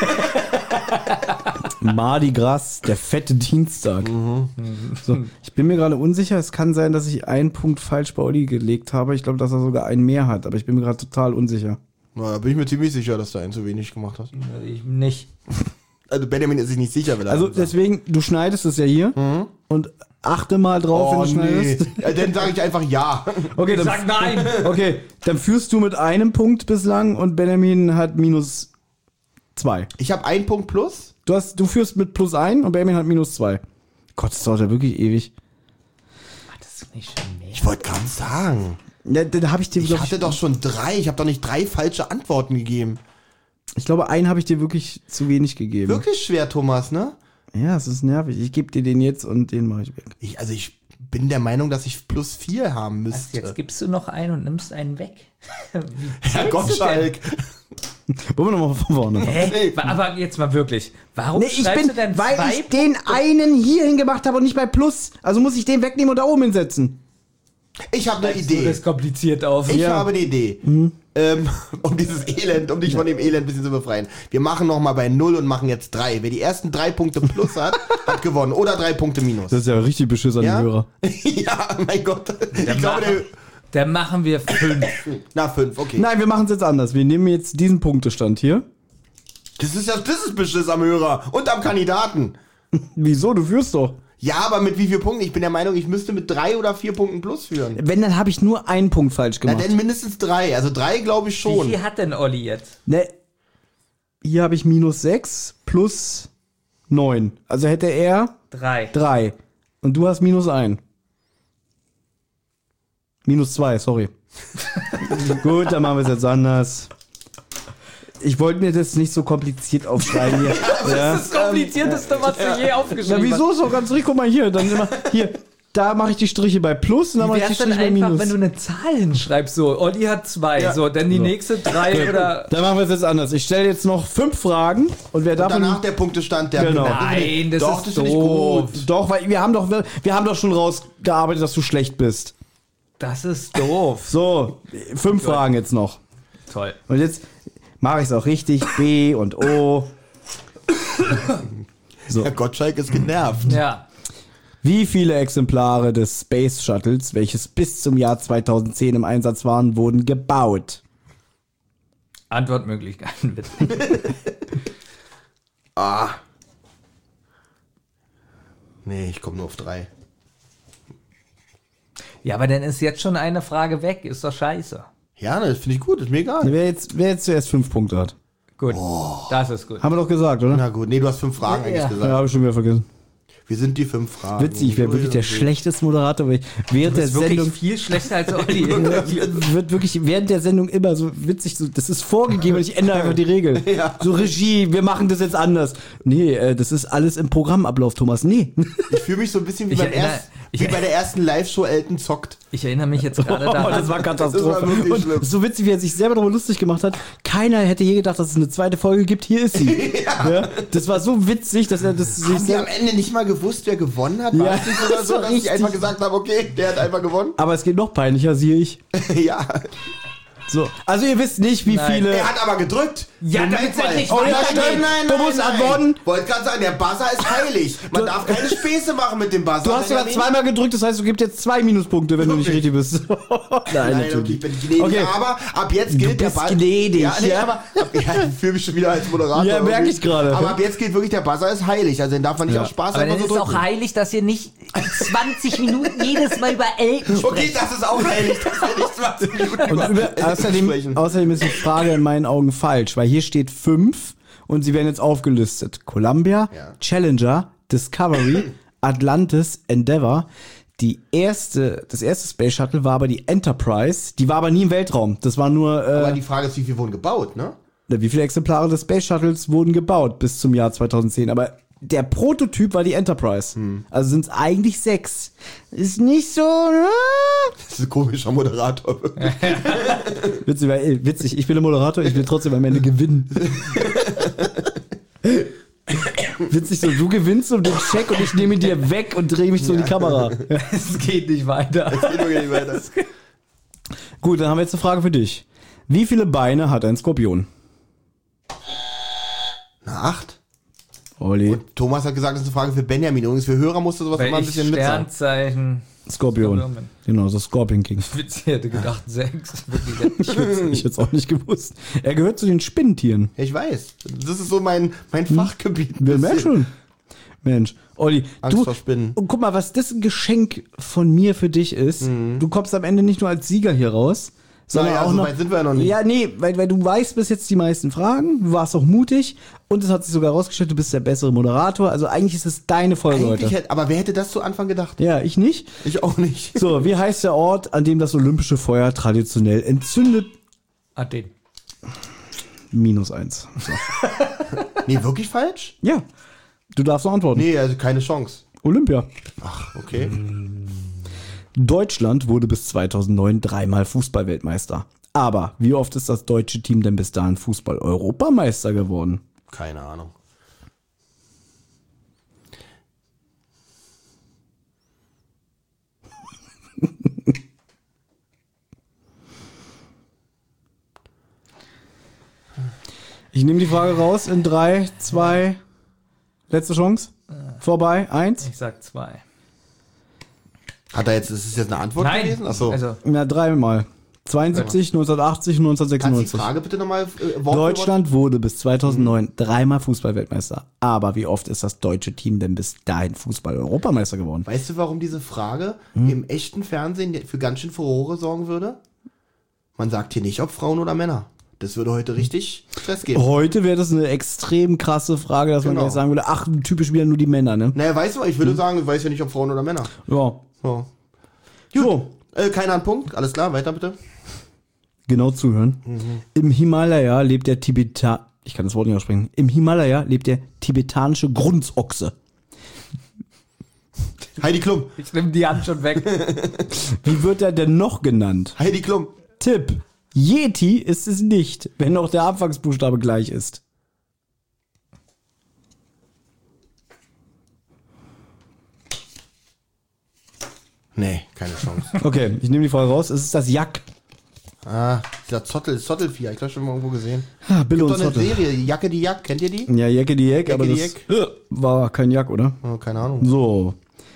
Mardi Gras, der fette Dienstag. So, ich bin mir gerade unsicher. Es kann sein, dass ich einen Punkt falsch bei Olli gelegt habe. Ich glaube, dass er sogar einen mehr hat, aber ich bin mir gerade total unsicher. Na, da bin ich mir ziemlich sicher, dass du einen zu wenig gemacht hast. Ich nicht. Also Benjamin ist sich nicht sicher, will er Also sagen. deswegen, du schneidest es ja hier und achte mal drauf, Oh wenn du nee. schneidest. Ja, dann sage ich einfach ja. Okay, dann, Sag nein. okay, dann führst du mit einem Punkt bislang und Benjamin hat minus zwei. Ich habe einen Punkt plus. Du, hast, du führst mit plus ein und Benjamin hat minus zwei. Gott, das dauert ja wirklich ewig. Das ist nicht schon mehr. Ich wollte gerade sagen. Ja, dann habe ich dir, Ich glaub hatte doch schon drei. Ich habe doch nicht drei falsche Antworten gegeben. Ich glaube, einen habe ich dir wirklich zu wenig gegeben. Wirklich schwer, Thomas, ne? Ja, es ist nervig. Ich gebe dir den jetzt und den mache ich weg. Ich, also ich bin der Meinung, dass ich plus vier haben müsste. Jetzt gibst du noch einen und nimmst einen weg. Herr Gottschalk. Wollen wir nochmal von vorne machen? Hä? Aber jetzt mal wirklich. Warum Nee, ich schreibst bin, du denn weil zwei ich den einen hier hingemacht habe und nicht bei Plus. Also muss ich den wegnehmen und da oben hinsetzen. Ich habe eine Schreibst du Idee. das kompliziert auf? Ich Ja. habe eine Idee. Ähm, um dieses Elend, um dich von dem Elend ein bisschen zu befreien. Wir machen nochmal bei null und machen jetzt drei. Wer die ersten drei Punkte plus hat, hat gewonnen. Oder drei Punkte minus. Das ist ja richtig Beschiss an Ja? die Hörer. Ja, mein Gott. Ich Dann glaube, machen, der, dann machen wir fünf. na, fünf, okay. Nein, wir machen es jetzt anders. Wir nehmen jetzt diesen Punktestand hier. Das ist ja, das ist Beschiss am Hörer und am Kandidaten. Wieso? Du führst doch. Ja, aber mit wie vielen Punkten? Ich bin der Meinung, ich müsste mit drei oder vier Punkten plus führen. Wenn, dann habe ich nur einen Punkt falsch Na, gemacht. denn mindestens drei. Also drei glaube ich Wie schon. viel hat denn Olli jetzt? Ne, hier habe ich minus sechs plus neun. Also hätte er Drei. drei. Und du hast minus ein. Minus zwei, sorry. Gut, dann machen wir es jetzt anders. Ich wollte mir das nicht so kompliziert aufschreiben hier. Ja. Das ist das Komplizierteste, was du je aufgeschrieben Na, wieso ist doch ganz richtig? Guck mal hier. Dann immer, hier, da mache ich die Striche bei Plus und dann mache ich die Wär's dann Striche bei einfach, Minus. wenn du eine Zahl hinschreibst, so, Olli hat zwei, Ja. so, dann die So. nächste drei oder... Dann machen wir es jetzt anders. Ich stelle jetzt noch fünf Fragen und wer davon... Danach der Punktestand, der Genau. Nein, das Doch, ist das finde ich doof. gut. Doch, weil wir haben doch, wir haben doch schon rausgearbeitet, dass du schlecht bist. Das ist doof. So, fünf Fragen jetzt noch. Toll. Und jetzt mache ich es auch richtig. B und O. So. Herr Gottschalk ist genervt. Ja. Wie viele Exemplare des Space Shuttles, welches bis zum Jahr zweitausendzehn im Einsatz waren, wurden gebaut? Antwortmöglichkeiten, bitte. Ah. Nee, ich komme nur auf drei. Ja, aber dann ist jetzt schon eine Frage weg, ist doch scheiße. Ja, das finde ich gut, ist mir egal. Wer jetzt, wer jetzt zuerst fünf Punkte hat. Gut, das ist gut. Haben wir doch gesagt, oder? Na gut, nee, du hast fünf Fragen eigentlich Ja. gesagt. Ja, habe ich schon wieder vergessen. Wir sind die fünf Fragen. Witzig, ich wäre wirklich der schlechteste Moderator, weil ich während Du der bist wirklich Sendung viel schlechter als Olli. wird wirklich während der Sendung immer so witzig, so, das ist vorgegeben und ich ändere einfach die Regeln. Ja. So Regie, wir machen das jetzt anders. Nee, äh, das ist alles im Programmablauf, Thomas. Nee. Ich fühle mich so ein bisschen wie, Ich beim erinnere- erst, ich wie bei erinnere- der ersten Live-Show Elton zockt. Ich erinnere mich jetzt gerade Oh, daran. das war Katastrophe. Das war wirklich und schlimm. so witzig, wie er sich selber darüber lustig gemacht hat. Keiner hätte je gedacht, dass es eine zweite Folge gibt. Hier ist sie. Ja. Das war so witzig, dass er das sich Haben die am selber... Ende nicht mal gewusst, wer gewonnen hat? Ja, War es nicht sogar das so, war dass ich richtig. einfach gesagt habe, okay, der hat einfach gewonnen? Aber es geht noch peinlicher, siehe ich. Ja. So. Also ihr wisst nicht, wie Nein. viele... Er hat aber gedrückt. Ja, Moment damit's mal. endlich Oh, ja, weitergeht. stimmt. Nein, Du nein, musst nein. antworten. Wollte gerade sagen, der Buzzer ist heilig. Man darf keine Späße machen mit dem Buzzer. Du hast Wenn sogar er zweimal gedrückt, das heißt, du gibst jetzt zwei Minuspunkte, wenn du nicht richtig bist. Nein, Nein, okay, natürlich. ich bin gnädig, Okay. aber ab jetzt gilt der bist Buzzer. gnädig, ja, nee, ja? aber ab, ja, ich fühle mich schon wieder als Moderator. Ja, merk irgendwie. ich gerade. Aber ab jetzt gilt wirklich, der Buzzer ist heilig. Also den darf man nicht Ja. aus Spaß Aber einfach dann so ist drücken. auch heilig, dass ihr nicht zwanzig Minuten jedes Mal über Elton Okay, sprecht. das ist auch heilig, dass wir nicht zwanzig Minuten Und über über, Elton außerdem, sprechen. außerdem ist die Frage in meinen Augen falsch, weil hier steht fünf und sie werden jetzt aufgelistet. Columbia, Ja. Challenger, Discovery, Atlantis, Endeavour. Die erste, das erste Space Shuttle war aber die Enterprise. Die war aber nie im Weltraum. Das war nur, Aber äh, die Frage ist, wie viel wurden gebaut, ne? wie viele Exemplare des Space Shuttles wurden gebaut bis zum Jahr zweitausendzehn. Aber der Prototyp war die Enterprise. Hm. Also sind es eigentlich sechs. Ist nicht so, ne? Das ist ein komischer Moderator. Witzig, weil, ey, witzig, ich bin der Moderator, ich will trotzdem am Ende gewinnen. Witzig so, du gewinnst um den Check und ich nehme ihn dir weg und drehe mich so in die Kamera. Es geht nicht weiter. Geht wirklich nicht weiter. Gut, dann haben wir jetzt eine Frage für dich. Wie viele Beine hat ein Skorpion? Na, acht. Olli. Thomas hat gesagt, das ist eine Frage für Benjamin. Übrigens, für Hörer musst du sowas immer ein Welches bisschen mitsagen. Sternzeichen? Skorpion. Skorpion. Genau, so Scorpion King. Witz, ich hätte gedacht sechs. Wirklich. Ich hätte es jetzt auch nicht gewusst. Er gehört zu den Spinnentieren. Ja, ich weiß. Das ist so mein, mein Fachgebiet. ein Wir merken bisschen. schon. Mensch, Olli, Angst du, vor Spinnen. und guck mal, was das ein Geschenk von mir für dich ist. Du kommst am Ende nicht nur als Sieger hier raus, sondern Naja, auch so noch. weit sind wir ja noch nicht. Ja, nee, weil, weil du weißt bis jetzt die meisten Fragen, du warst auch mutig und es hat sich sogar herausgestellt, du bist der bessere Moderator. Also eigentlich ist es deine Folge Eigentlich heute. hätte, aber wer hätte das zu Anfang gedacht? Ja, ich nicht. Ich auch nicht. So, wie heißt der Ort, an dem das olympische Feuer traditionell entzündet? Athen. Minus eins. So. Nee, wirklich falsch? Ja, du darfst noch antworten. Nee, also keine Chance. Olympia. Ach, okay. Deutschland wurde bis zweitausendneun dreimal Fußballweltmeister. Aber wie oft ist das deutsche Team denn bis dahin Fußball-Europameister geworden? Keine Ahnung. Ich nehme die Frage raus in drei, zwei, letzte Chance. Vorbei, eins. Ich sag zwei. Hat er jetzt, ist es jetzt eine Antwort Nein. gewesen? Achso. Also, Na, dreimal. zweiundsiebzig, neunzehnhundertachtzig, Kannst du die neunzehnhundertsechsundneunzig. Frage bitte nochmal äh, Wort Deutschland wurde bis zweitausendneun dreimal Fußballweltmeister. Aber wie oft ist das deutsche Team denn bis dahin Fußball-Europameister geworden? für Wort? Weißt du, warum diese Frage Hm? im echten Fernsehen für ganz schön Furore sorgen würde? Man sagt hier nicht, ob Frauen oder Männer. Das würde heute richtig Stress geben. Heute wäre das eine extrem krasse Frage, dass man Genau. gleich sagen würde, ach, typisch wieder nur die Männer, ne? Naja, weißt du, ich würde sagen, ich weiß ja nicht, ob Frauen oder Männer. Ja. So. So, Äh, keiner an Punkt. Alles klar, weiter bitte. genau zuhören. Im Himalaya lebt der Tibetan, ich kann das Wort nicht aussprechen, im Himalaya lebt der tibetanische Grunzochse. Heidi Klum. ich nehme die Hand schon weg. Wie wird er denn noch genannt? Heidi Klum. Tipp. Yeti ist es nicht, wenn auch der Anfangsbuchstabe gleich ist. Nee, keine Chance. Okay, ich nehme die Frage raus. Es ist das Jack. Ah, dieser Zottel, Zottelvieh, ich glaube schon mal irgendwo gesehen. Ah, Bill Gibt und doch eine Zottel. Serie, die Jacke die Jack, kennt ihr die? Ja, Jacke die Jack, aber die das äh, war kein Jack, oder? Oh, keine Ahnung. So.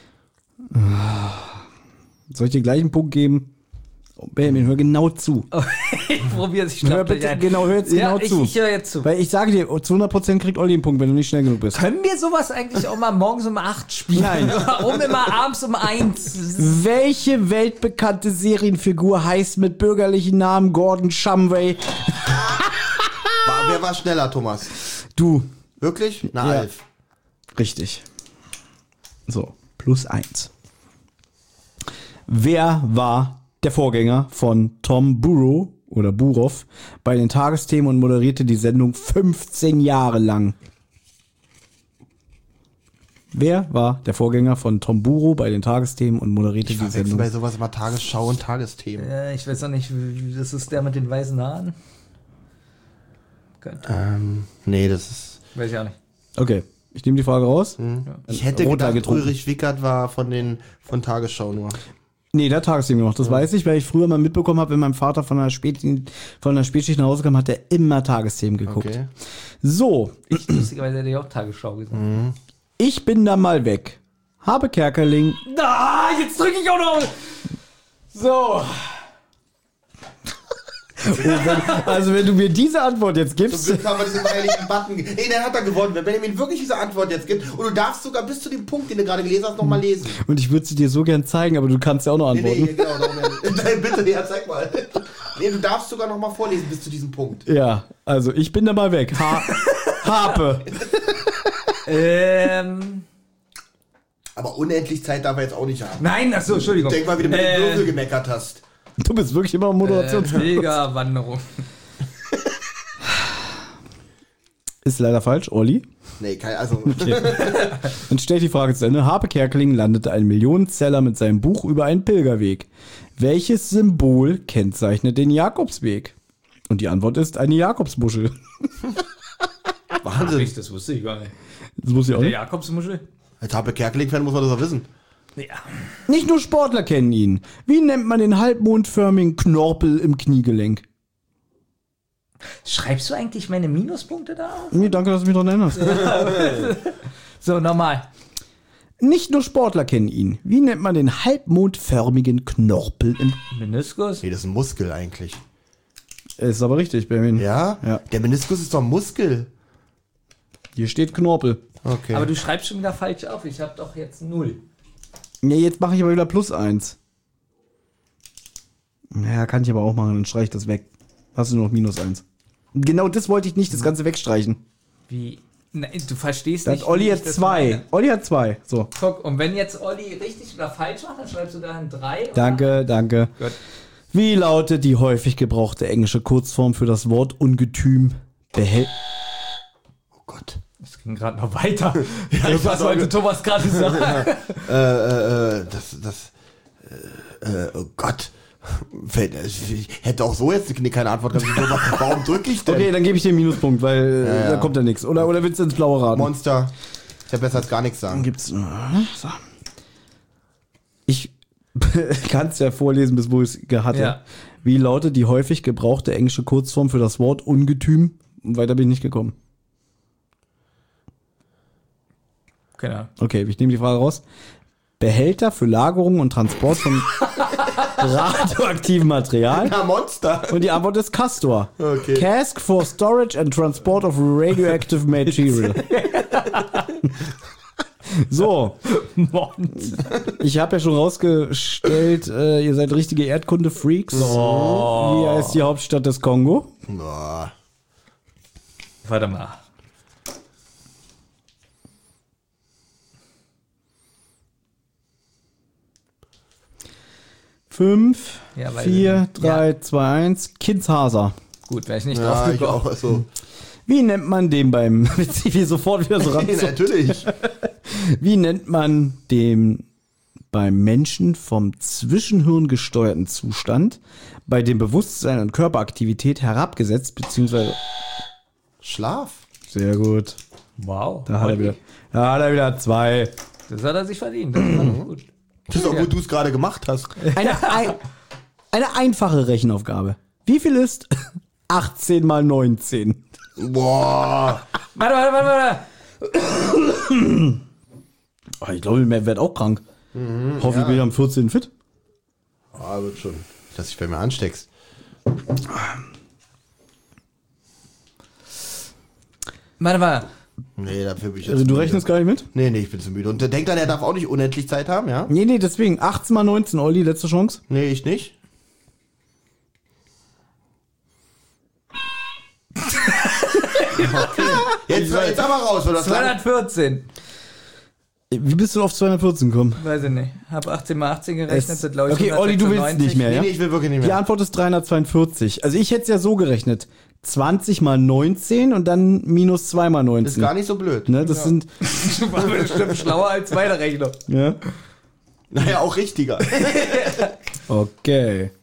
Soll ich dir gleich einen Punkt geben? Oh, Benjamin, hör genau zu. Ich probiere es, ich Hör schnapp dich bitte, ein. genau, hör jetzt Ja, genau ich, zu. ich höre jetzt zu. Weil ich sage dir, zu hundert Prozent kriegt Olli einen Punkt, wenn du nicht schnell genug bist. Können wir sowas eigentlich auch mal morgens um acht spielen? Nein. Warum immer abends um eins? Welche weltbekannte Serienfigur heißt mit bürgerlichen Namen Gordon Shumway? War, wer war schneller, Thomas? Du. Wirklich? Na, Ja. Alf. Richtig. So, plus eins. Wer war der Vorgänger von Tom Burrow oder Burov bei den Tagesthemen und moderierte die Sendung fünfzehn Jahre lang? Wer war der Vorgänger von Tom Burrow bei den Tagesthemen und moderierte Ich die verwechsel Sendung? bei sowas immer Tagesschau und Tagesthemen. Äh, ich weiß auch nicht, wie- das ist der mit den weißen Haaren. Könnte. Ähm, nee, das ist... Weiß ich auch nicht. Okay, ich nehme die Frage raus. Ich hätte Rotwein gedacht, getrunken. Ulrich Wickert war von den von Tagesschau nur. Nee, der hat Tagesthemen gemacht, das weiß ich, weil ich früher mal mitbekommen habe, wenn mein Vater von einer, Spät von einer Spätschicht nach Hause kam, hat er immer Tagesthemen geguckt. Okay. So, Ich lustigerweise hätte ich auch Tagesschau gesagt. ich bin da mal weg. Habe Kerkeling. Ah, jetzt drücke ich auch noch. So. Also wenn du mir diese Antwort jetzt Zum gibst, Glück haben wir diesen heiligen Button. ge- Ey, dann hat er gewonnen. Wenn Benjamin wirklich diese Antwort jetzt gibt und du darfst sogar bis zu dem Punkt, den du gerade gelesen hast, nochmal lesen. und ich würde sie dir so gern zeigen, aber du kannst ja auch noch Nee, antworten. nee, genau. Darum, ja. Nein, bitte, ja, zeig mal. Nee, du darfst sogar nochmal vorlesen bis zu diesem Punkt. Ja, also ich bin da mal weg. Ha Harpe. Ähm. Aber unendlich Zeit darf er jetzt auch nicht haben. Nein, achso, Entschuldigung. Denk mal, wie du mit dem Äh, Würfel gemeckert hast. Du bist wirklich immer äh, Moderationskünstler. Pilgerwanderung. Ist leider falsch, Olli. Nee, kein, also. Dann stell ich die Frage zu Ende. Harpe Kerkeling landete ein Millionenseller mit seinem Buch über einen Pilgerweg. Welches Symbol kennzeichnet den Jakobsweg? Und die Antwort ist eine Jakobsmuschel. Wahnsinn. Das wusste ich gar nicht. Das muss ich auch Der nicht. Jakobsmuschel? Als Harpe Kerkeling-Fan muss man das auch wissen. Ja. Nicht nur Sportler kennen ihn. Wie nennt man den halbmondförmigen Knorpel im Kniegelenk? Schreibst du eigentlich meine Minuspunkte da auf? Nee, danke, dass du mich daran erinnerst. So, nochmal. Nicht nur Sportler kennen ihn. Wie nennt man den halbmondförmigen Knorpel im... Meniskus? Nee, das ist ein Muskel eigentlich. Ist aber richtig, Benjamin. Ja? Ja. Der Meniskus ist doch ein Muskel. Hier steht Knorpel. Okay. Aber du schreibst schon wieder falsch auf. Ich habe doch jetzt null. Ja, jetzt mache ich aber wieder plus eins. Ja, kann ich aber auch machen, dann streich ich das weg. Hast du nur noch minus eins. Genau das wollte ich nicht, das Ganze wegstreichen. Wie? Nein, du verstehst Dann nicht. hat Olli wie ich jetzt das zwei. meine. Olli hat zwei. So. Guck, und wenn jetzt Olli richtig oder falsch macht, dann schreibst du da ein drei. Danke, danke. Gut. Wie lautet die häufig gebrauchte englische Kurzform für das Wort Ungetüm? Behält. Oh Gott. Es ging gerade noch weiter. Ja, ich Was wollte Thomas gerade sagen? Äh, äh, äh, das, das, äh, äh, oh Gott. Fällt- Ich hätte auch so jetzt keine Antwort gehabt. Warum drücke ich denn? Okay, dann gebe ich dir einen Minuspunkt, weil Ja, äh, ja. da kommt ja nichts. Oder, oder willst du ins Blaue raten? Monster. Ich habe besser als gar nichts sagen. Gibt's. So. Ich kann es ja vorlesen, bis wo ich es hatte. Ja. Wie lautet die häufig gebrauchte englische Kurzform für das Wort Ungetüm? Und weiter bin ich nicht gekommen. Genau. Okay, ich nehme die Frage raus. Behälter für Lagerung und Transport von radioaktivem Material. Na, Monster. Und die Antwort ist Castor. Okay. Cask for storage and transport of radioactive material. So, ich habe ja schon rausgestellt, äh, ihr seid richtige Erdkunde-Freaks. Wie heißt die Hauptstadt des Kongo? Boah. Warte mal. Fünf, Ja, weil- vier, drei, Ja. zwei, eins. Kinshasa. Gut, wäre ich nicht Ja, drauf ich gekommen. auch so. Wie nennt man den beim... Wie sofort wieder so ran. Natürlich. Wie nennt man den beim Menschen vom Zwischenhirn gesteuerten Zustand, bei dem Bewusstsein und Körperaktivität herabgesetzt bzw. Schlaf. Sehr gut. Wow. Da hat er wieder, da hat er wieder zwei. Das hat er sich verdient. Das war doch gut. Das ist auch, wo du es gerade gemacht hast. Eine, ein, eine einfache Rechenaufgabe. Wie viel ist achtzehn mal neunzehn? Boah. Warte, warte, warte, warte. Oh, ich glaube, ich werde auch krank. Mhm, Hoffe, ich bin am vierzehnten fit. Ah, wird schon. Dass dich bei mir ansteckst. Warte, warte. Nee, dafür bin ich jetzt Also du müde. rechnest gar nicht mit? Nee, nee, ich bin zu müde. Und der denkt dann, er darf auch nicht unendlich Zeit haben, ja? Nee, nee, deswegen achtzehn mal neunzehn, Olli, letzte Chance. Nee, ich nicht. Okay. Jetzt, jetzt aber raus, oder? Das lang- zweihundertvierzehn. Wie bist du auf zweihundertvierzehn gekommen? Weiß ich nicht. Hab achtzehn mal achtzehn gerechnet, Es- sind glaube ich okay, Olli, du willst nicht mehr, Nee, ja? nee, ich will wirklich nicht Die mehr. Antwort ist dreihundertzweiundvierzig. Also ich hätte es ja so gerechnet. zwanzig mal neunzehn und dann minus zwei mal Ist neunzehn. gar nicht so blöd. Ne, das sind, Du warst bestimmt schlauer als meine Rechnung. ja. Naja, auch richtiger. Okay.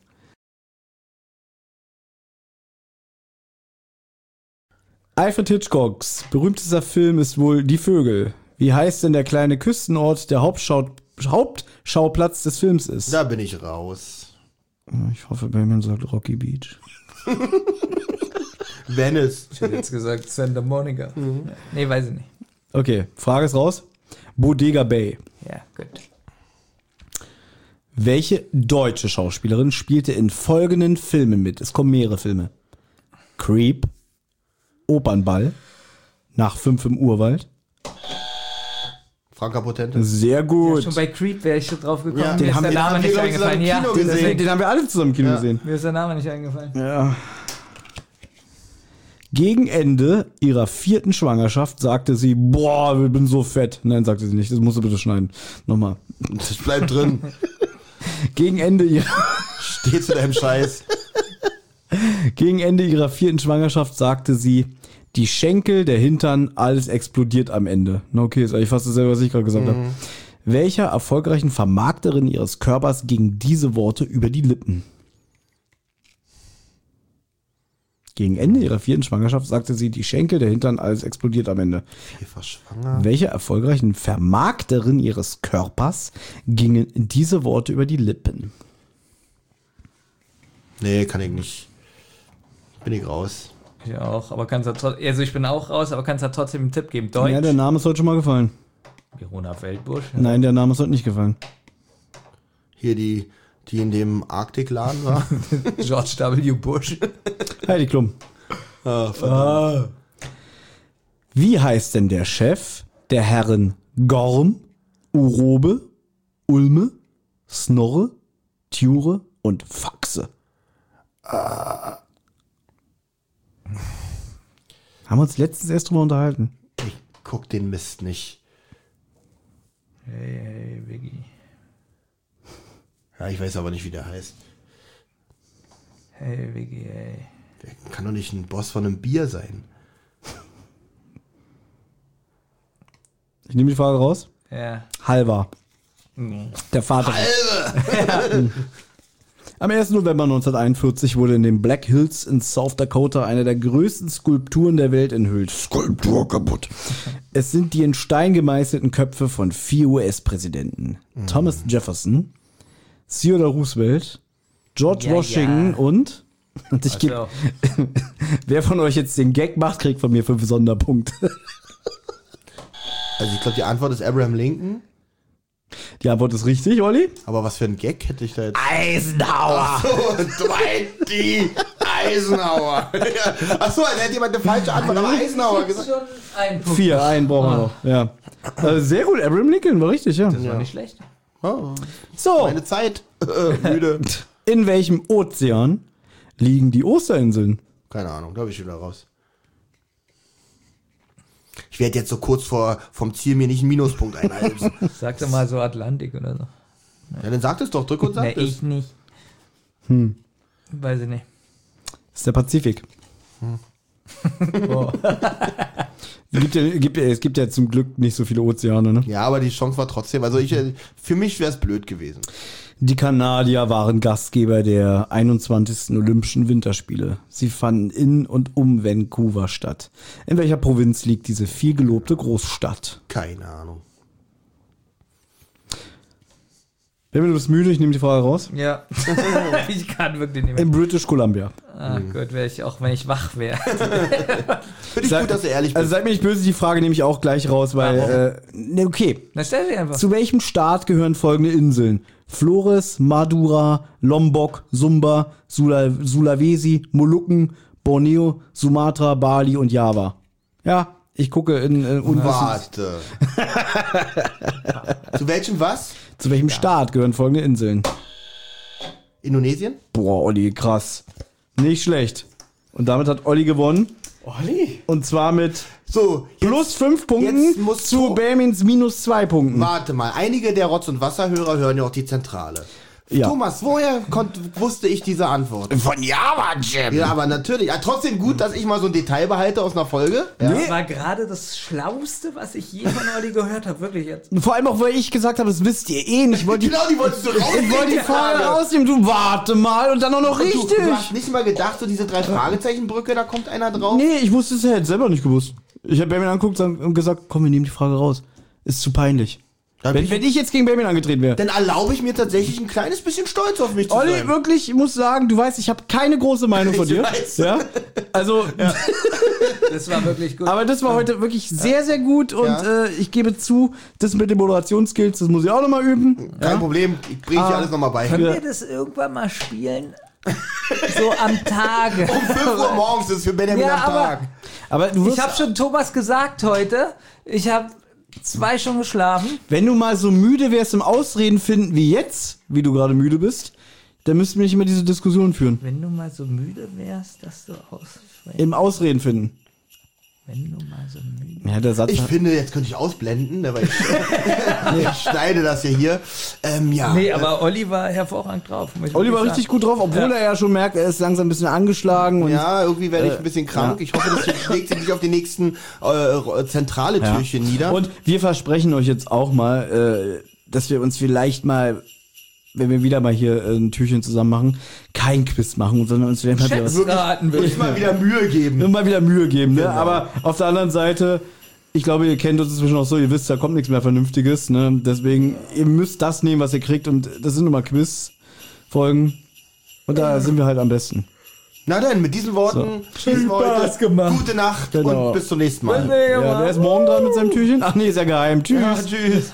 Alfred Hitchcocks berühmtester Film ist wohl Die Vögel. Wie heißt denn der kleine Küstenort, der Hauptschau Hauptschauplatz des Films ist? Da bin ich raus. Ich hoffe, Benjamin sagt Rocky Beach. Venice. Ich hätte jetzt gesagt Santa Monica. Nee, weiß ich nicht. Okay, Frage ist raus. Bodega Bay. Ja, gut. Welche deutsche Schauspielerin spielte in folgenden Filmen mit? Es kommen mehrere Filme. Creep, Opernball, Nach fünf im Urwald. Franka Potente. Sehr gut. Schon bei Creep wäre ich schon drauf gekommen. Ja, mir den ist haben der wir- Name haben wir, nicht glaub ich, eingefallen. zusammen im Ja, Kino deswegen- gesehen. Den haben wir alle zusammen im Kino Ja. gesehen. Mir ist der Name nicht eingefallen. Ja. Gegen Ende ihrer vierten Schwangerschaft sagte sie, boah, ich bin so fett. Nein, sagte sie nicht. Das musst du bitte schneiden. Nochmal. Das bleibt drin. Gegen Ende ihrer, Steh zu deinem Scheiß. gegen Ende ihrer vierten Schwangerschaft sagte sie, die Schenkel, der Hintern, alles explodiert am Ende. Na okay, ist eigentlich fast dasselbe, was ich gerade gesagt habe. Welcher erfolgreichen Vermarkterin ihres Körpers gingen diese Worte über die Lippen? Gegen Ende ihrer vierten Schwangerschaft sagte sie, die Schenkel, der Hintern, alles explodiert am Ende. Eva schwanger. Welche erfolgreichen Vermarkterin ihres Körpers gingen diese Worte über die Lippen? Nee, kann ich nicht. Bin ich raus. Ich auch, aber kannst du trotzdem, also ich bin auch raus, aber kannst du trotzdem einen Tipp geben. Deutsch. Ja, der Name ist heute schon mal gefallen. Verona Feldbusch. Nein, der Name ist heute nicht gefallen. Hier die, die in dem Arktikladen war. George W. Bush. Heidi Klum. Ah, verdammt. Wie heißt denn der Chef der Herren Gorm, Urobe, Ulme, Snorre, Thure und Faxe? Haben wir uns letztens erst drüber unterhalten. Ich guck den Mist nicht. Hey, hey, Vicky. Ja, ich weiß aber nicht, wie der heißt. Hey, Vicky, hey. Der kann doch nicht ein Boss von einem Bier sein. Ich nehme die Frage raus. Ja. Halvar. Der Vater. Halve! Am ersten November neunzehnhunderteinundvierzig wurde in den Black Hills in South Dakota eine der größten Skulpturen der Welt enthüllt. Skulptur kaputt. Es sind die in Stein gemeißelten Köpfe von vier U S-Präsidenten. Mhm. Thomas Jefferson, Theodore Roosevelt, George Ja, Washington ja. und... Und ich Ach gebe... Wer von euch jetzt den Gag macht, kriegt von mir fünf Sonderpunkte. Also ich glaube, die Antwort ist Abraham Lincoln. Die Antwort ist richtig, Olli. Aber was für ein Gag hätte ich da jetzt? Eisenhower. So, Dwight D. Eisenhower. Achso, dann hätte jemand eine falsche Antwort, aber Eisenhower gesagt. Schon ein Punkt. Vier, einen brauchen wir noch. Ja. Also sehr gut, Abraham Lincoln, war richtig, ja. Das war nicht schlecht. Oh, So, meine Zeit. Müde. in welchem Ozean liegen die Osterinseln? Keine Ahnung, da bin ich wieder raus. Ich werde jetzt so kurz vor vom Ziel mir nicht einen Minuspunkt einhalten. Sag doch mal so Atlantik oder so. Ja, dann sagt es doch, drück und Nee, sagt es. ich nicht. Hm. Weiß ich nicht. Das ist der Pazifik. Oh. Es gibt, ja, gibt, ja- es gibt ja zum Glück nicht so viele Ozeane, ne? Ja, aber die Chance war trotzdem, also ich, äh, für mich wäre es blöd gewesen. Die Kanadier waren Gastgeber der einundzwanzigsten Olympischen Winterspiele. Sie fanden in und um Vancouver statt. In welcher Provinz liegt diese vielgelobte Großstadt? Keine Ahnung. Benjamin, du bist müde, ich nehme die Frage raus. Ja. Ich kann wirklich nicht mehr. In British Columbia. Ach Gott, wäre ich auch, wenn ich wach wäre. Finde ich Sag- gut, dass du ehrlich Also bist. seid mir nicht böse, die Frage nehme ich auch gleich raus, weil, äh, ne, okay. Dann stell sie einfach. Zu welchem Staat gehören folgende Inseln? Flores, Madura, Lombok, Sumba, Sula Sulawesi, Molukken, Borneo, Sumatra, Bali und Java. Ja, ich gucke in äh, Unwissen. Warte. Zu welchem was? Zu welchem Staat gehören folgende Inseln? Indonesien? Boah, Olli, krass. Nicht schlecht. Und damit hat Olli gewonnen. Olli. Und zwar mit So, jetzt, plus fünf jetzt Punkten musst zu du- Benjamins minus zwei Punkten. warte mal. Einige der Rotz- und Wasserhörer hören ja auch die Zentrale. Ja. Thomas, woher konnt, wusste ich diese Antwort? Von Java, Jim. Ja, aber natürlich. Ja, trotzdem gut, dass ich mal so ein Detail behalte aus einer Folge. Ja. Das war gerade das Schlauste, was ich je von Olli gehört habe. Wirklich jetzt. Vor allem auch, weil ich gesagt habe, das wisst ihr eh nicht. Ich wollte die, Genau, die wolltest du rausnehmen. ich wollte die Frage rausnehmen. Du warte mal und dann auch noch Du, richtig. du hast nicht mal gedacht, so diese drei Fragezeichenbrücke, da kommt einer drauf. Nee, ich wusste es ja jetzt selber nicht gewusst. Ich habe Benjamin angeguckt und gesagt, komm, wir nehmen die Frage raus. Ist zu peinlich. Da bin Wenn, ich, wenn ich jetzt gegen Benjamin angetreten wäre. dann erlaube ich mir tatsächlich ein kleines bisschen stolz auf mich zu Olli, sein. wirklich, ich muss sagen, du weißt, ich habe keine große Meinung von Ich dir. weiß. Ja? Also, Das war wirklich gut. aber das war heute wirklich sehr, sehr gut und Ja. äh, ich gebe zu, das mit den Moderationsskills, das muss ich auch nochmal üben. Kein Problem, ich bringe dir alles nochmal bei. Können Ja. wir das irgendwann mal spielen? So am Tage. fünf Uhr morgens ist für Benjamin Ja, am aber- Tag. Aber du wirst, Ich habe schon Thomas gesagt heute, ich habe zwei schon geschlafen. wenn du mal so müde wärst im Ausreden finden wie jetzt, wie du gerade müde bist, dann müssten wir nicht immer diese Diskussion führen. Wenn du mal so müde wärst, dass du ausschweifst. Im Ausreden finden. Wenn du mal so müde Ja, der Satz. Ich finde, jetzt könnte ich ausblenden, ne, weil ich, ich schneide das ja hier. Ähm, ja. Nee, aber Olli war hervorragend drauf. muss ich Olli war wirklich richtig gut drauf, obwohl Ja. er ja schon merkt, er ist langsam ein bisschen angeschlagen. Und Ja, irgendwie werde ich Äh, ein bisschen krank. ja. Ich hoffe, das schlägt sich nicht auf die nächsten äh, zentrale Ja. Türchen nieder. Und wir versprechen euch jetzt auch mal, äh, dass wir uns vielleicht mal, wenn wir wieder mal hier äh, ein Türchen zusammen machen, kein Quiz machen, sondern uns werden mal wieder, was, Schätzraten Würde ich mal wieder Mühe geben. mal wieder Mühe geben. Ne? Genau. Aber auf der anderen Seite, ich glaube, ihr kennt uns inzwischen auch so, ihr wisst, da kommt nichts mehr Vernünftiges. Ne? Deswegen, ihr müsst das nehmen, was ihr kriegt. Und das sind nun mal Quiz-Folgen. Und da sind wir halt am besten. Na dann, mit diesen Worten schließen wir heute. Spaß gemacht. Gute Nacht Genau. und bis zum nächsten Mal. Ja, wer ist morgen dran mit seinem Türchen? Ach nee, ist ja geheim. Tschüss. Ja, tschüss.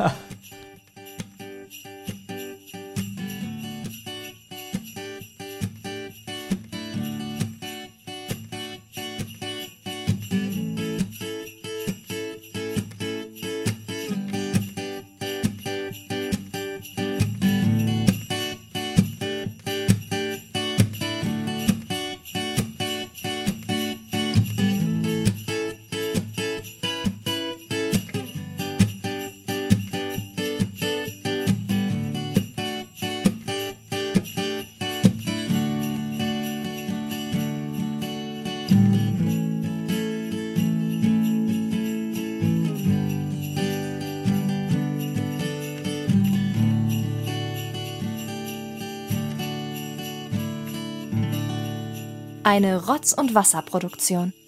Eine Rotz- und Wasserproduktion.